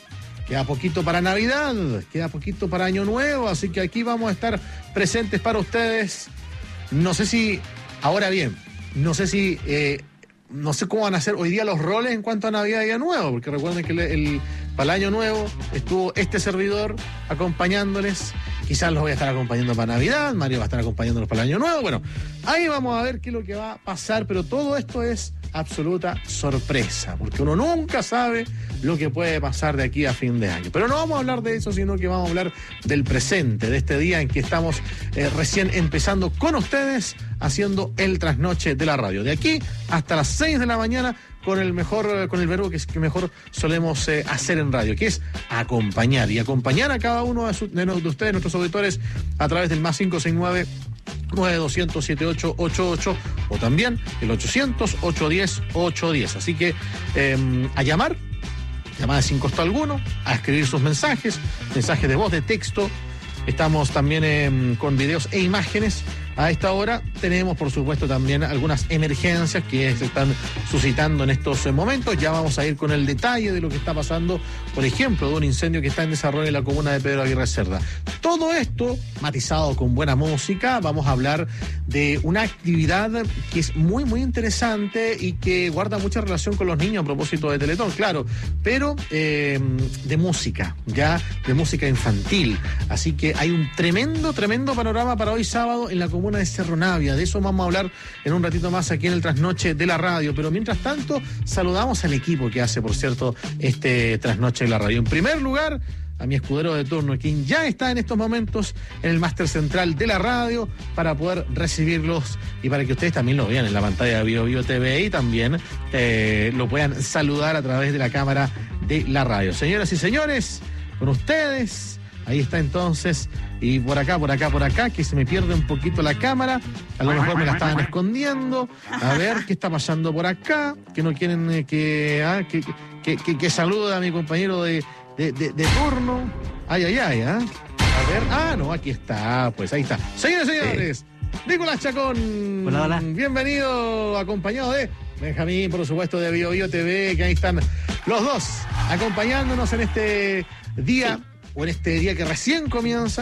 queda poquito para Navidad, queda poquito para Año Nuevo, así que aquí vamos a estar presentes para ustedes. No sé si, ahora bien, no sé si, eh, no sé cómo van a ser hoy día los roles en cuanto a Navidad y Año Nuevo, porque recuerden que el, el, para el Año Nuevo estuvo este servidor acompañándoles. Quizás los voy a estar acompañando para Navidad, Mario va a estar acompañándolos para el Año Nuevo. Bueno, ahí vamos a ver qué es lo que va a pasar, pero todo esto es absoluta sorpresa, porque uno nunca sabe lo que puede pasar de aquí a fin de año. Pero no vamos a hablar de eso, sino que vamos a hablar del presente, de este día en que estamos eh, recién empezando con ustedes, haciendo el trasnoche de la radio. De aquí hasta las seis de la mañana, con el mejor, con el verbo que, es, que mejor solemos eh, hacer en radio, que es acompañar, y acompañar a cada uno de, su, de, de ustedes, nuestros auditores, a través del más cinco seis nueve, nueve dos cero cero, siete ocho ocho ocho, o también el ochocientos, ochocientos diez, ochocientos diez. Así que eh, a llamar, llamada sin costo alguno, a escribir sus mensajes, mensajes de voz, de texto. Estamos también eh, con videos e imágenes. A esta hora tenemos, por supuesto, también algunas emergencias que se están suscitando en estos momentos. Ya vamos a ir con el detalle de lo que está pasando, por ejemplo, de un incendio que está en desarrollo en la comuna de Pedro Aguirre Cerda. Todo esto matizado con buena música. Vamos a hablar de una actividad que es muy, muy interesante y que guarda mucha relación con los niños a propósito de Teletón, claro, pero eh, de música, ya de música infantil. Así que hay un tremendo, tremendo panorama para hoy sábado en la comuna de Cerro Navia. De eso vamos a hablar en un ratito más aquí en el trasnoche de la radio, pero mientras tanto saludamos al equipo que hace, por cierto, este trasnoche de la radio. En primer lugar, a mi escudero de turno, quien ya está en estos momentos en el máster central de la radio para poder recibirlos y para que ustedes también lo vean en la pantalla de Bio Bio T V y también eh, lo puedan saludar a través de la cámara de la radio. Señoras y señores, con ustedes, ahí está entonces, y por acá, por acá, por acá, que se me pierde un poquito la cámara, a lo mejor me la estaban escondiendo. A ver qué está pasando por acá, que no quieren eh, que, ah, que, que, que, que salude a mi compañero de, de, de, de turno. Ay, ay, ay, ¿ah? A ver, ah, no, aquí está, pues ahí está. Señores y señores, Nicolás Chacón. Hola, hola. Bienvenido, acompañado de Benjamín, por supuesto, de Bio Bio T V, que ahí están los dos acompañándonos en este día. Sí. O en este día que recién comienza,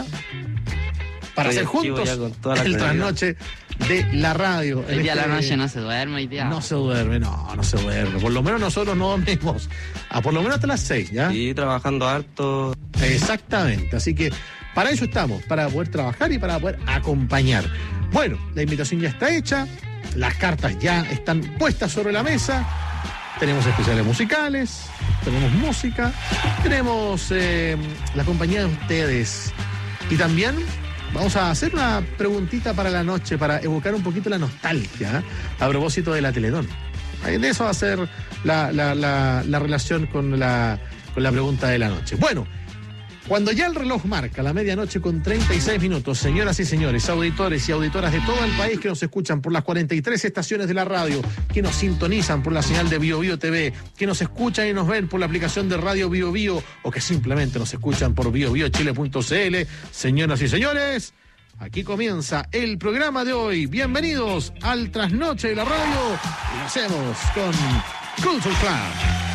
para hacer juntos el trasnoche de la radio. El día de este... la noche no se duerme hoy día. No se duerme, no, no se duerme. Por lo menos nosotros no dormimos. A por lo menos hasta las seis, ¿ya? Sí, trabajando harto. Exactamente, así que para eso estamos, para poder trabajar y para poder acompañar. Bueno, la invitación ya está hecha, las cartas ya están puestas sobre la mesa. Tenemos especiales musicales, tenemos música, tenemos eh, la compañía de ustedes. Y también vamos a hacer una preguntita para la noche, para evocar un poquito la nostalgia, ¿eh? A propósito de la Teletón. De eso va a ser la, la, la, la relación con la, con la pregunta de la noche. Bueno, cuando ya el reloj marca la medianoche con treinta y seis minutos, señoras y señores, auditores y auditoras de todo el país que nos escuchan por las cuarenta y tres estaciones de la radio, que nos sintonizan por la señal de Bio Bio T V, que nos escuchan y nos ven por la aplicación de Radio Bio Bio, o que simplemente nos escuchan por bio bio chile punto c l, señoras y señores, aquí comienza el programa de hoy. Bienvenidos al Trasnoche de la Radio y lo hacemos con Culture Club.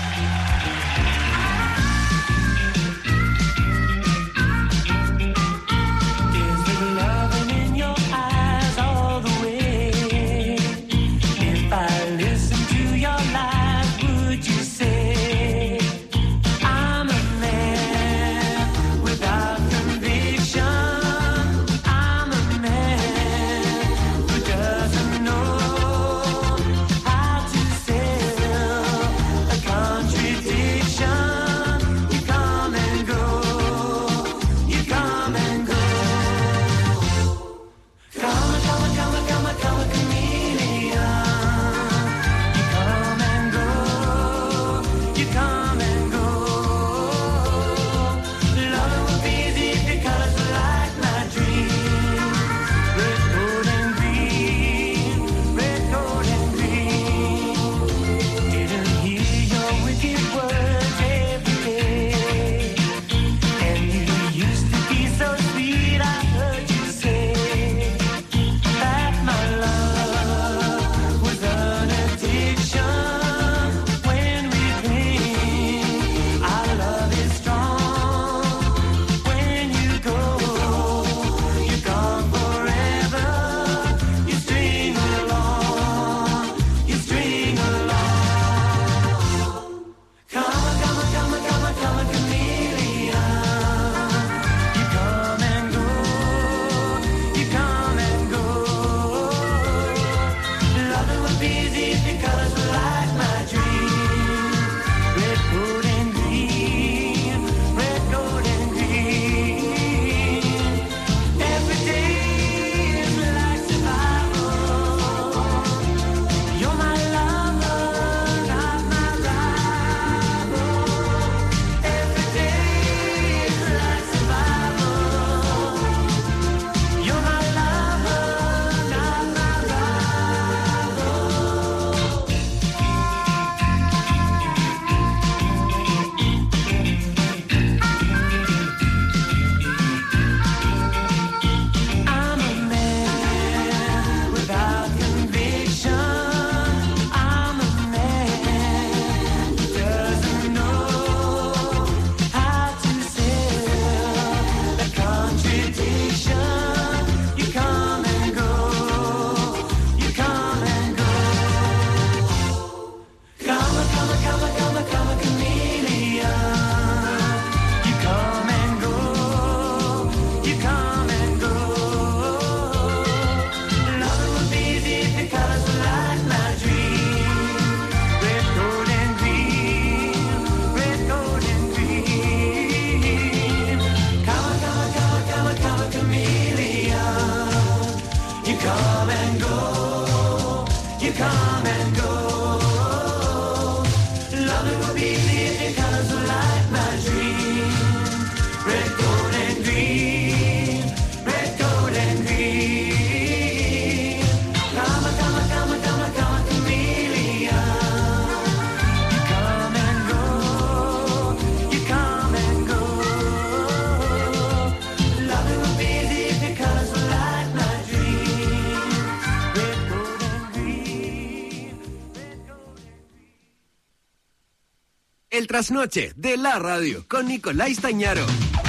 El trasnoche de la radio con Nicolás Stañaro.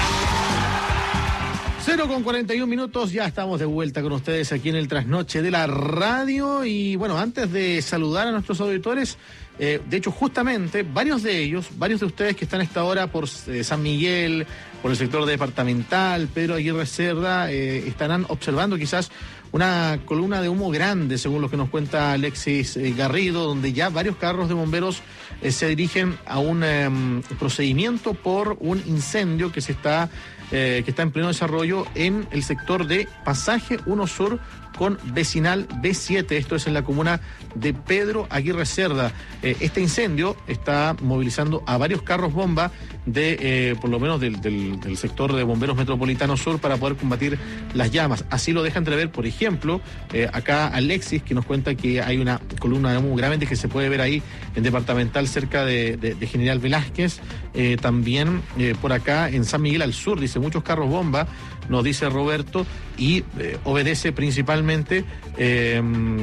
cero con cuarenta y un minutos, ya estamos de vuelta con ustedes aquí en el trasnoche de la radio. Y bueno, antes de saludar a nuestros auditores, eh, de hecho justamente varios de ellos, varios de ustedes que están a esta hora por eh, San Miguel, por el sector departamental, Pedro Aguirre Cerda, eh, estarán observando quizás una columna de humo grande, según lo que nos cuenta Alexis eh, Garrido, donde ya varios carros de bomberos eh, se dirigen a un eh, procedimiento por un incendio que se está eh, que está en pleno desarrollo en el sector de Pasaje uno Sur con Vecinal B siete, esto es en la comuna de Pedro Aguirre Cerda. Eh, este incendio está movilizando a varios carros bomba de, eh, por lo menos del, del, del sector de Bomberos Metropolitano Sur para poder combatir las llamas. Así lo deja entrever, por ejemplo, eh, acá Alexis, que nos cuenta que hay una columna de humo grande que se puede ver ahí en departamental cerca de, de, de General Velázquez. Eh, también eh, por acá en San Miguel al Sur, dice, muchos carros bomba, nos dice Roberto, y eh, obedece principalmente eh,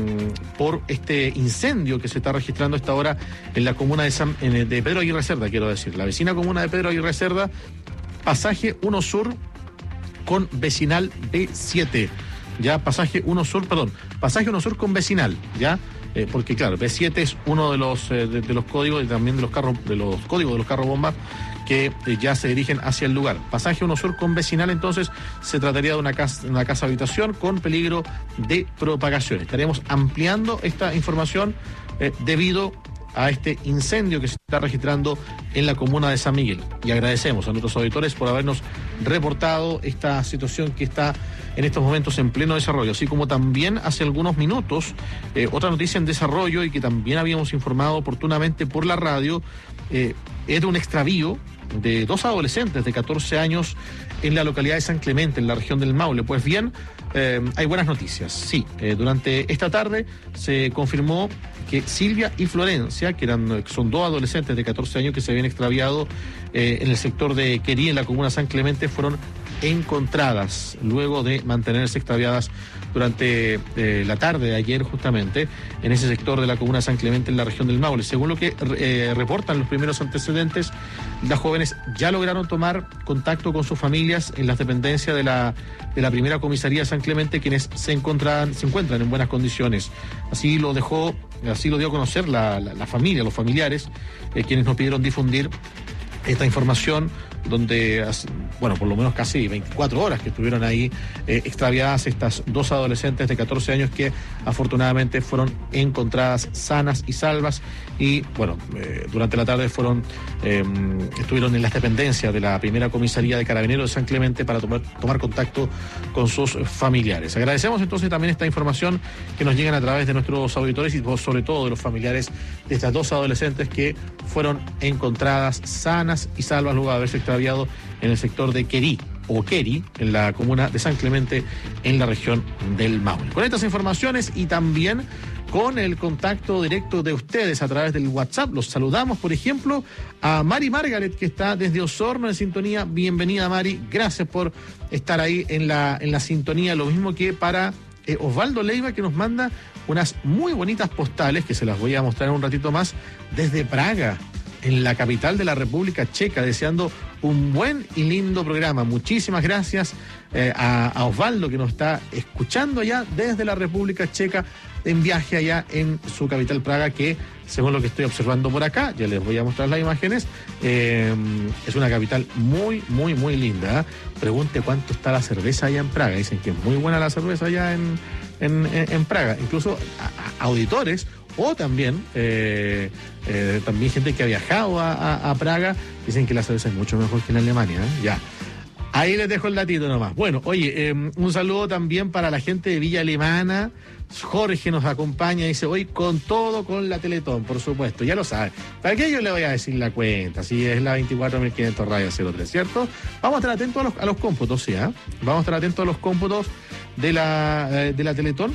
por este incendio que se está registrando a esta hora en la comuna de, San, en, de Pedro Aguirre Cerda, quiero decir, la vecina comuna de Pedro Aguirre Cerda, Pasaje uno Sur con Vecinal B siete, ya Pasaje uno Sur, perdón, Pasaje uno Sur con Vecinal, ya. Eh, porque claro, B siete es uno de los eh, de, de los códigos y también de los carros de los códigos de los carros bomba que eh, ya se dirigen hacia el lugar. Pasaje uno Sur con Vecinal, entonces se trataría de una casa una casa habitación con peligro de propagación. Estaremos ampliando esta información eh, debido a este incendio que se está registrando en la comuna de San Miguel. Y agradecemos a nuestros auditores por habernos reportado esta situación que está en estos momentos en pleno desarrollo, así como también hace algunos minutos eh, otra noticia en desarrollo y que también habíamos informado oportunamente por la radio, eh, es de un extravío de dos adolescentes de catorce años en la localidad de San Clemente, en la región del Maule. Pues bien, eh, hay buenas noticias. Sí, eh, durante esta tarde se confirmó que Silvia y Florencia, que eran son dos adolescentes de catorce años que se habían extraviado eh, en el sector de Querí, en la comuna de San Clemente, fueron encontradas luego de mantenerse extraviadas durante eh, la tarde de ayer, justamente en ese sector de la comuna de San Clemente, en la región del Maule. Según lo que eh, reportan los primeros antecedentes, las jóvenes ya lograron tomar contacto con sus familias en las dependencias de la de la primera comisaría de San Clemente, quienes se encuentran se encuentran en buenas condiciones. Así lo dejó así lo dio a conocer la, la, la familia, los familiares, eh, quienes nos pidieron difundir esta información, donde, bueno, por lo menos casi veinticuatro horas que estuvieron ahí eh, extraviadas estas dos adolescentes de catorce años que afortunadamente fueron encontradas sanas y salvas y, bueno, eh, durante la tarde fueron eh, estuvieron en las dependencias de la primera comisaría de Carabineros de San Clemente para tomar, tomar contacto con sus familiares. Agradecemos entonces también esta información que nos llegan a través de nuestros auditores y sobre todo de los familiares de estas dos adolescentes que fueron encontradas sanas y salvas luego de haberse extraviado en el sector de Querí o Querí, en la comuna de San Clemente, en la región del Maule. Con estas informaciones y también con el contacto directo de ustedes a través del WhatsApp, los saludamos, por ejemplo, a Mari Margaret, que está desde Osorno en sintonía. Bienvenida, Mari, gracias por estar ahí en la, en la sintonía. Lo mismo que para eh, Osvaldo Leiva, que nos manda unas muy bonitas postales, que se las voy a mostrar en un ratito más, desde Praga, en la capital de la República Checa, deseando un buen y lindo programa. Muchísimas gracias eh, a, a Osvaldo, que nos está escuchando allá desde la República Checa, en viaje allá en su capital Praga, que según lo que estoy observando por acá, ya les voy a mostrar las imágenes, eh, es una capital muy, muy, muy linda. Pregunte cuánto está la cerveza allá en Praga. Dicen que es muy buena la cerveza allá en, en, en, en Praga. Incluso a, a auditores o también eh, eh, también gente que ha viajado a, a, a Praga dicen que la cerveza es mucho mejor que en Alemania, ¿eh? Ya. Ahí les dejo el datito nomás. Bueno, oye, eh, un saludo también para la gente de Villa Alemana. Jorge nos acompaña y dice, hoy con todo con la Teletón, por supuesto, ya lo saben. ¿Para qué yo le voy a decir la cuenta? Si es la veinticuatro mil quinientos radio cero tres, ¿cierto? Vamos a estar atentos a los, a los cómputos, ¿sí? ¿eh? Vamos a estar atentos a los cómputos de la, eh, de la Teletón.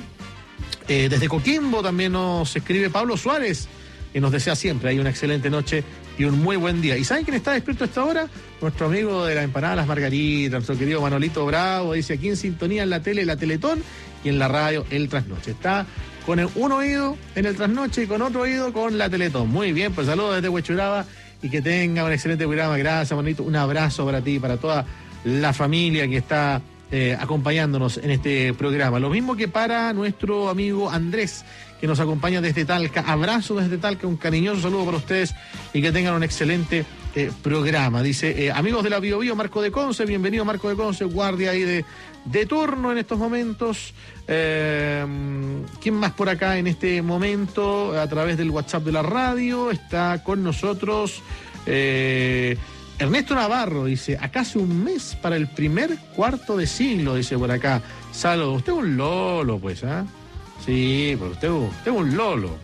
Eh, desde Coquimbo también nos escribe Pablo Suárez y nos desea siempre hay una excelente noche y un muy buen día. ¿Y saben quién está despierto a esta hora? Nuestro amigo de la empanada Las Margaritas, nuestro querido Manolito Bravo, dice aquí en sintonía en la tele la Teletón y en la radio el Trasnoche. Está con el, un oído en el Trasnoche y con otro oído con la Teletón. Muy bien, pues saludos desde Huechuraba y que tenga un excelente programa. Gracias, Manolito. Un abrazo para ti y para toda la familia que está eh, acompañándonos en este programa. Lo mismo que para nuestro amigo Andrés, que nos acompaña desde Talca. Abrazo desde Talca, un cariñoso saludo para ustedes y que tengan un excelente eh, programa. Dice, eh, amigos de la Bio Bio, Marco de Conce, bienvenido Marco de Conce, guardia ahí de, de turno en estos momentos. Eh, ¿Quién más por acá en este momento? A través del WhatsApp de la radio está con nosotros eh, Ernesto Navarro, dice, acá hace un mes para el primer cuarto de siglo, dice por acá. Saludos, usted es un lolo, pues, ¿ah? ¿eh? Sí, pues usted, usted es un lolo.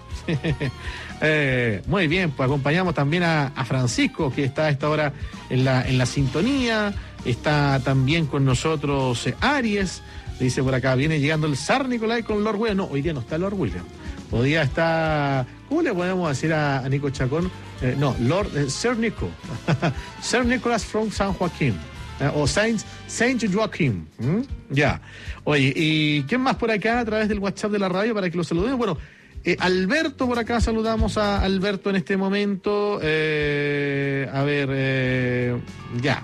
eh, muy bien, pues acompañamos también a, a Francisco, que está a esta hora en la, en la sintonía. Está también con nosotros eh, Aries, dice por acá, viene llegando el Zar Nicolai con Lord William. No, hoy día no está Lord William. Podía estar, ¿cómo le podemos decir a, a Nico Chacón? Eh, no, Lord, eh, Sir Nico. Sir Nicholas from San Joaquín. Eh, o Saint, Saint Joaquín. ¿Mm? Ya. Yeah. Oye, ¿y quién más por acá a través del WhatsApp de la radio para que lo saludemos? Bueno, eh, Alberto por acá, saludamos a Alberto en este momento. Eh, a ver, eh, ya.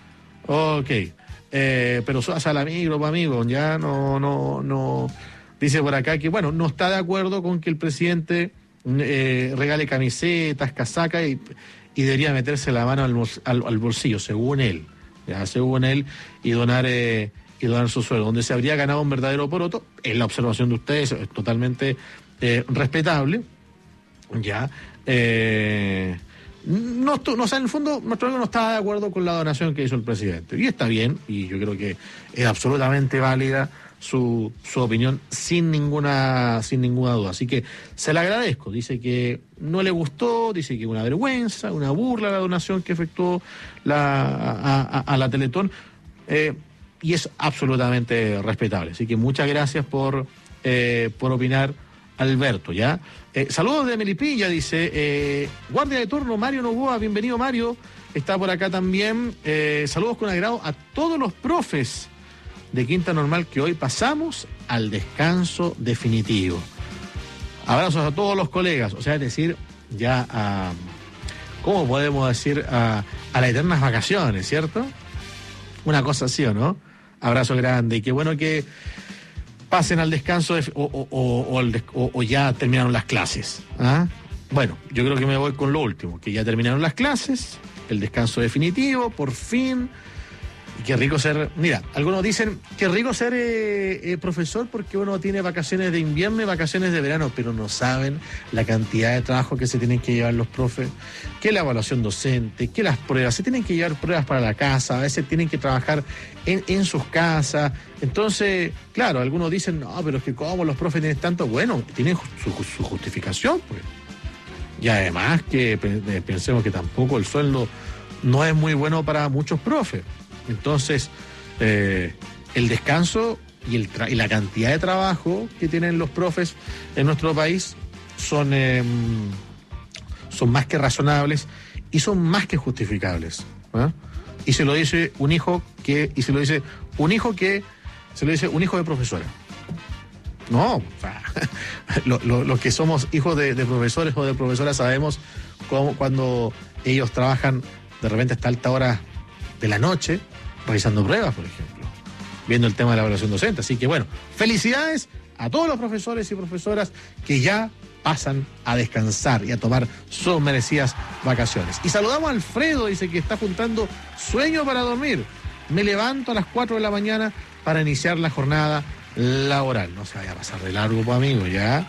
Ok. Eh, pero sos al amigo, amigo, ya no, no, no. Dice por acá que, bueno, no está de acuerdo con que el presidente eh, regale camisetas, casacas y, y debería meterse la mano al, al, al bolsillo, según él. Ya, según él, y donar eh, y donar su sueldo, donde se habría ganado un verdadero poroto, es la observación de ustedes, es totalmente eh, respetable, ya, eh, no, no, o sea, en el fondo, nuestro amigo no está de acuerdo con la donación que hizo el presidente, y está bien, y yo creo que es absolutamente válida su, su opinión, sin ninguna, sin ninguna duda, así que se le agradezco. Dice que no le gustó, dice que es una vergüenza, una burla la donación que efectuó la, a, a, a la Teletón, eh, y es absolutamente respetable, así que muchas gracias por, eh, por opinar, Alberto, ¿ya? Eh, saludos de Melipilla, dice, eh, guardia de turno, Mario Novoa, bienvenido Mario, está por acá también, eh, saludos con agrado a todos los profes de Quinta Normal que hoy pasamos al descanso definitivo. Abrazos a todos los colegas, o sea, es decir, ya a, ¿cómo podemos decir? A, a las eternas vacaciones, ¿cierto? Una cosa así, ¿o no? Abrazo grande, y qué bueno que pasen al descanso de, o, o, o, o, o ya terminaron las clases. ¿Ah? Bueno, yo creo que me voy con lo último, que ya terminaron las clases, el descanso definitivo, por fin. Y qué rico ser, mira, algunos dicen, qué rico ser eh, eh, profesor porque uno tiene vacaciones de invierno y vacaciones de verano, pero no saben la cantidad de trabajo que se tienen que llevar los profes, que la evaluación docente, que las pruebas, se tienen que llevar pruebas para la casa, a veces tienen que trabajar en, en sus casas. Entonces, claro, algunos dicen, no, pero es que ¿cómo los profes tienen tanto? Bueno, tienen su, su justificación, pues. Y además que pensemos que tampoco el sueldo no es muy bueno para muchos profes. Entonces, eh, el descanso y, el tra- y la cantidad de trabajo que tienen los profes en nuestro país son, eh, son más que razonables y son más que justificables. ¿eh? Y se lo dice un hijo que, y se lo dice un hijo que, se lo dice un hijo de profesora. No, o sea, los lo, lo que somos hijos de, de profesores o de profesoras sabemos cómo, cuando ellos trabajan de repente hasta alta hora de la noche, realizando pruebas, por ejemplo, viendo el tema de la evaluación docente. Así que bueno, felicidades a todos los profesores y profesoras que ya pasan a descansar y a tomar sus merecidas vacaciones. Y saludamos a Alfredo, dice que está juntando sueño para dormir. Me levanto a las cuatro de la mañana para iniciar la jornada laboral. No se vaya a pasar de largo, pues, amigo, ¿ya?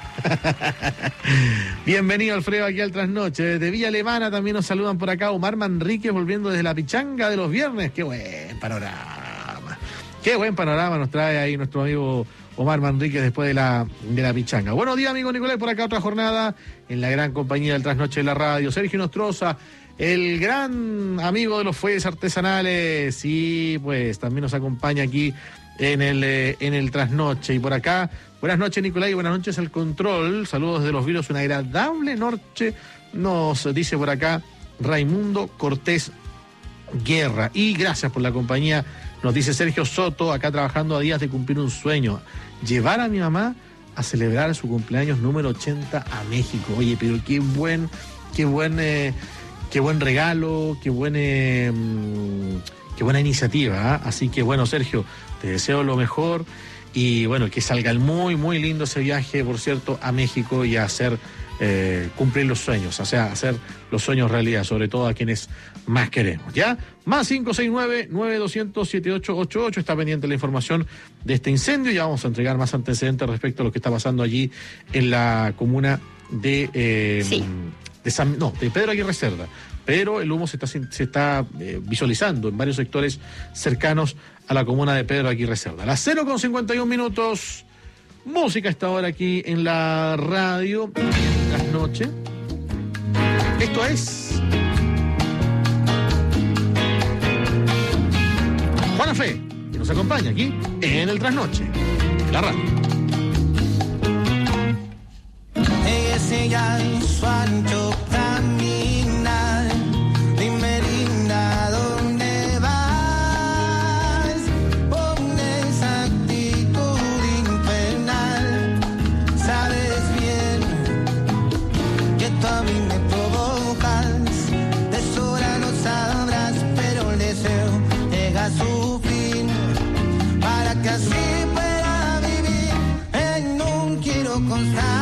Bienvenido, Alfredo, aquí al Trasnoche. Desde Villa Alemana también nos saludan por acá. Omar Manríquez volviendo desde la pichanga de los viernes. Qué buen panorama. Qué buen panorama nos trae ahí nuestro amigo Omar Manríquez después de la, de la pichanga. Buenos días, amigo Nicolás, por acá otra jornada en la gran compañía del Trasnoche de la radio. Sergio Nostroza, el gran amigo de los fuelles artesanales. Sí, pues también nos acompaña aquí en el eh, en el Trasnoche. Y por acá, buenas noches, Nicolás, y buenas noches al control. Saludos desde los Vilos, una agradable noche, nos dice por acá Raimundo Cortés Guerra. Y gracias por la compañía, nos dice Sergio Soto, acá trabajando a días de cumplir un sueño, llevar a mi mamá a celebrar su cumpleaños número ochenta a México. Oye, pero qué buen, qué buen, eh, qué buen regalo, qué buen, eh, qué buena iniciativa, ¿eh? Así que bueno, Sergio, te deseo lo mejor y bueno, que salga muy, muy lindo ese viaje, por cierto, a México y a hacer eh, cumplir los sueños, o sea, hacer los sueños realidad, sobre todo a quienes más queremos, ¿ya? Más cinco seis nueve, nueve dos cero cero, siete ocho ocho ocho, está pendiente la información de este incendio y ya vamos a entregar más antecedentes respecto a lo que está pasando allí en la comuna de... Eh, sí. de San, no, de Pedro Aguirre Cerda, pero el humo se está, se está eh, visualizando en varios sectores cercanos a la comuna de Pedro Aguirre Cerda. A las cero con cincuenta y un minutos, música a esta hora aquí en la radio, en Trasnoche. Esto es Juana Fe, que nos acompaña aquí en el Trasnoche, la radio. Ella siga en su ancho caminar, dime linda, ¿dónde vas? Con esa actitud infernal, sabes bien que tú a mí me provocas, de sola no sabrás, pero el deseo llega a su fin, para que así pueda vivir en un quiero constante.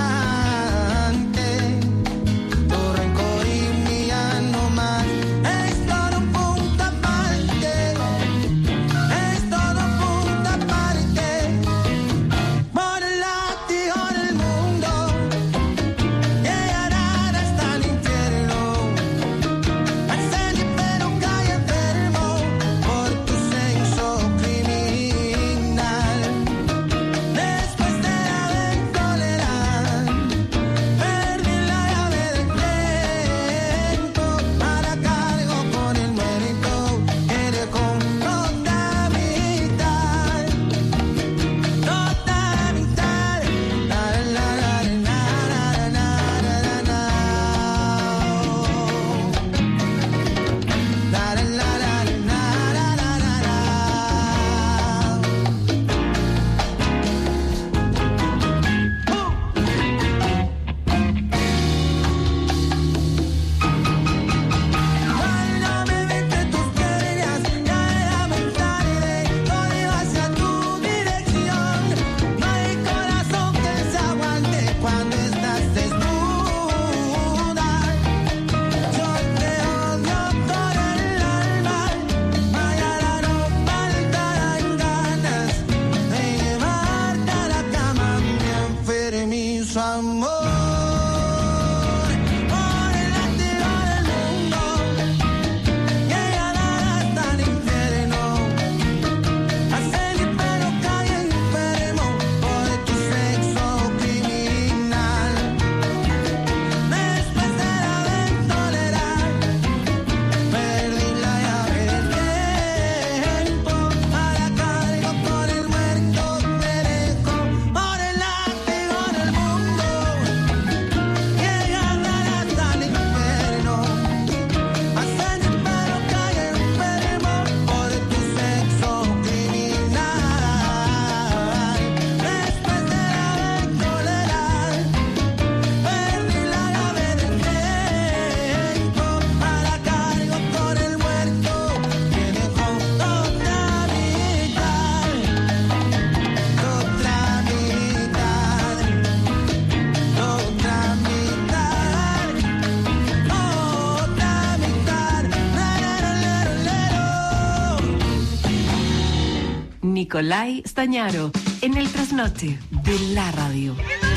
Nicolai Stañaro, en el Trasnoche de la radio.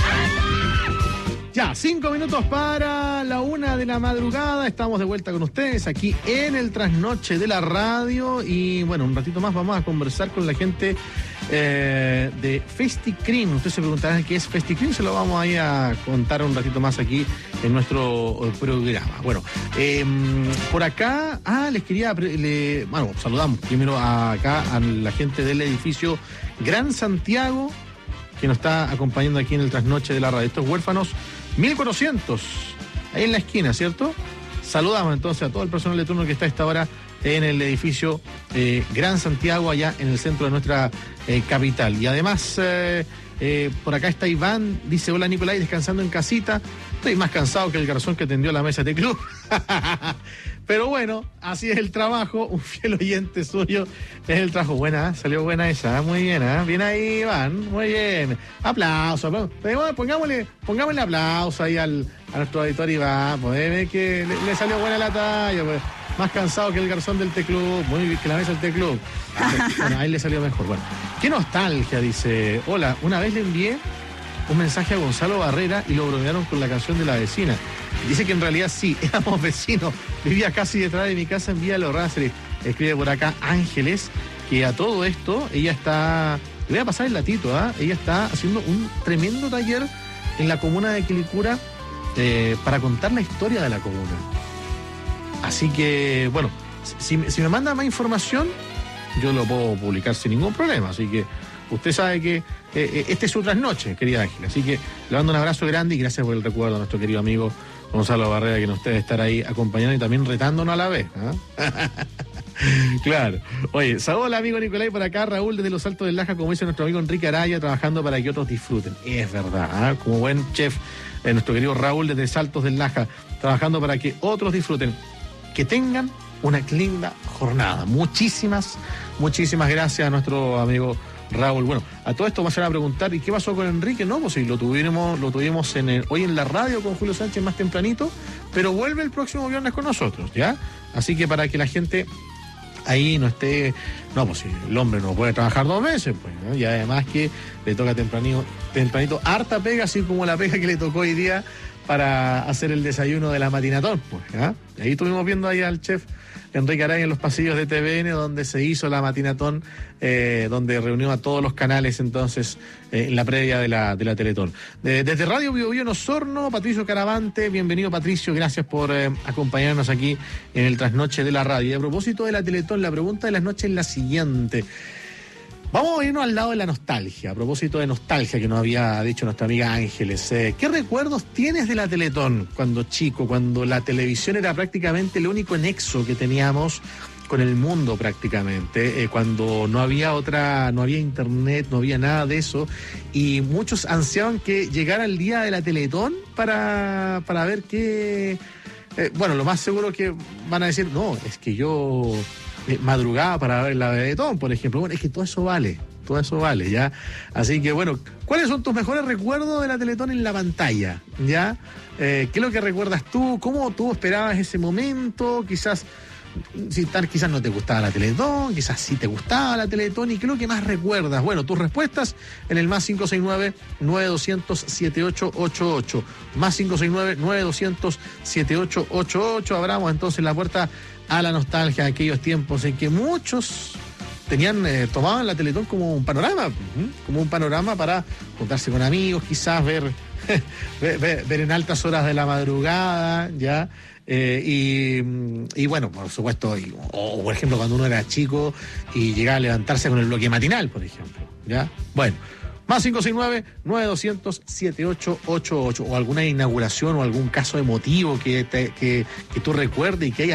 Ya, cinco minutos para la una de la madrugada. Estamos de vuelta con ustedes aquí en el Trasnoche de la radio. Y bueno, un ratito más vamos a conversar con la gente eh, de FestiCrim. Ustedes se preguntarán qué es FestiCrim. Se lo vamos a ir a contar un ratito más aquí en nuestro programa. Bueno, eh, por acá, ah, les quería, le, bueno, saludamos primero a, acá a la gente del edificio Gran Santiago, que nos está acompañando aquí en el Trasnoche de la radio. Estos huérfanos mil cuatrocientos, ahí en la esquina, ¿cierto? Saludamos entonces a todo el personal de turno que está a esta hora en el edificio eh, Gran Santiago, allá en el centro de nuestra eh, capital. Y además, eh, eh, por acá está Iván, dice: hola Nicolai, descansando en casita, Estoy más cansado que el garzón que tendió la mesa de club. Pero bueno, así es el trabajo. Un fiel oyente suyo es el trabajo. Buena, salió buena esa, muy bien, ¿eh? Bien ahí, Iván, muy bien. Aplausos, aplausos. Pero bueno, pongámosle, pongámosle aplausos ahí al, a nuestro auditor Iván. Pues ve que le, le salió buena la talla, pues. Más cansado que el garzón del T-Club, muy bien, que la mesa del T-Club. Bueno, ahí le salió mejor. Bueno, qué nostalgia, dice. Hola, una vez le envié un mensaje a Gonzalo Barrera y lo bromearon con la canción de la vecina. Dice que en realidad sí, éramos vecinos. Vivía casi detrás de mi casa en Vía Los Ráceres. Escribe por acá Ángeles, que a todo esto ella está... Le voy a pasar el latito, ¿ah? ¿eh? Ella está haciendo un tremendo taller en la comuna de Quilicura eh, para contar la historia de la comuna. Así que, bueno, si, si me manda más información, yo lo puedo publicar sin ningún problema. Así que usted sabe que eh, este es su trasnoche, querida Ángela. Así que le mando un abrazo grande y gracias por el recuerdo a nuestro querido amigo Gonzalo Barrera, que nos debe estar ahí acompañando y también retándonos a la vez. ¿eh? Claro. Oye, saludos al amigo Nicolai por acá, Raúl desde los Altos del Laja, como dice nuestro amigo Enrique Araya, trabajando para que otros disfruten. Es verdad, ¿eh? Como buen chef, eh, nuestro querido Raúl desde Saltos del Laja, trabajando para que otros disfruten. Que tengan una linda jornada. Muchísimas, muchísimas gracias a nuestro amigo Raúl. Bueno, a todo esto me van a preguntar, ¿y qué pasó con Enrique? No, pues si lo tuvimos, lo tuvimos en el, hoy en la radio con Julio Sánchez más tempranito, pero vuelve el próximo viernes con nosotros, ¿ya? Así que para que la gente ahí no esté... No, pues si el hombre no puede trabajar dos meses, pues, ¿no? Y además que le toca tempranito, tempranito harta pega, así como la pega que le tocó hoy día para hacer el desayuno de la matinatón, pues, ¿ya? Y ahí estuvimos viendo ahí al chef Enrique Araya en los pasillos de T V N, donde se hizo la matinatón, eh, donde reunió a todos los canales entonces eh, en la previa de la, de la Teletón. De, desde Radio Bio Bio en Osorno, Patricio Caravante, bienvenido Patricio, gracias por eh, acompañarnos aquí en el trasnoche de la radio. Y a propósito de la Teletón, la pregunta de las noches es la siguiente. Vamos a irnos al lado de la nostalgia, a propósito de nostalgia que nos había dicho nuestra amiga Ángeles. Eh, ¿Qué recuerdos tienes de la Teletón cuando chico, cuando la televisión era prácticamente el único nexo que teníamos con el mundo prácticamente, eh, cuando no había otra, no había internet, no había nada de eso, y muchos ansiaban que llegara el día de la Teletón para, para ver qué... Eh, bueno, lo más seguro que van a decir, no, es que yo... madrugada para ver la Teletón, por ejemplo. Bueno, es que todo eso vale, todo eso vale, ¿ya? Así que, bueno, ¿cuáles son tus mejores recuerdos de la Teletón en la pantalla? ¿Ya? Eh, ¿Qué es lo que recuerdas tú? ¿Cómo tú esperabas ese momento? Quizás, si tal, quizás no te gustaba la Teletón, quizás sí te gustaba la Teletón. ¿Y qué es lo que más recuerdas? Bueno, tus respuestas en el más cinco seis nueve, nueve dos cero cero, siete ocho ocho ocho. Más cinco seis nueve, nueve dos cero cero, siete ocho ocho ocho. Abramos entonces la puerta a la nostalgia de aquellos tiempos en que muchos tenían, eh, tomaban la Teletón como un panorama, ¿sí? Como un panorama para juntarse con amigos, quizás ver, ver, ver, ver en altas horas de la madrugada, ¿ya? Eh, y, y bueno, por supuesto, y, o por ejemplo cuando uno era chico y llegaba a levantarse con el bloque matinal, por ejemplo, ¿ya? Bueno, más cinco seis nueve, nueve dos cero cero, siete ocho ocho ocho, o alguna inauguración o algún caso emotivo que, te, que, que tú recuerdes y que haya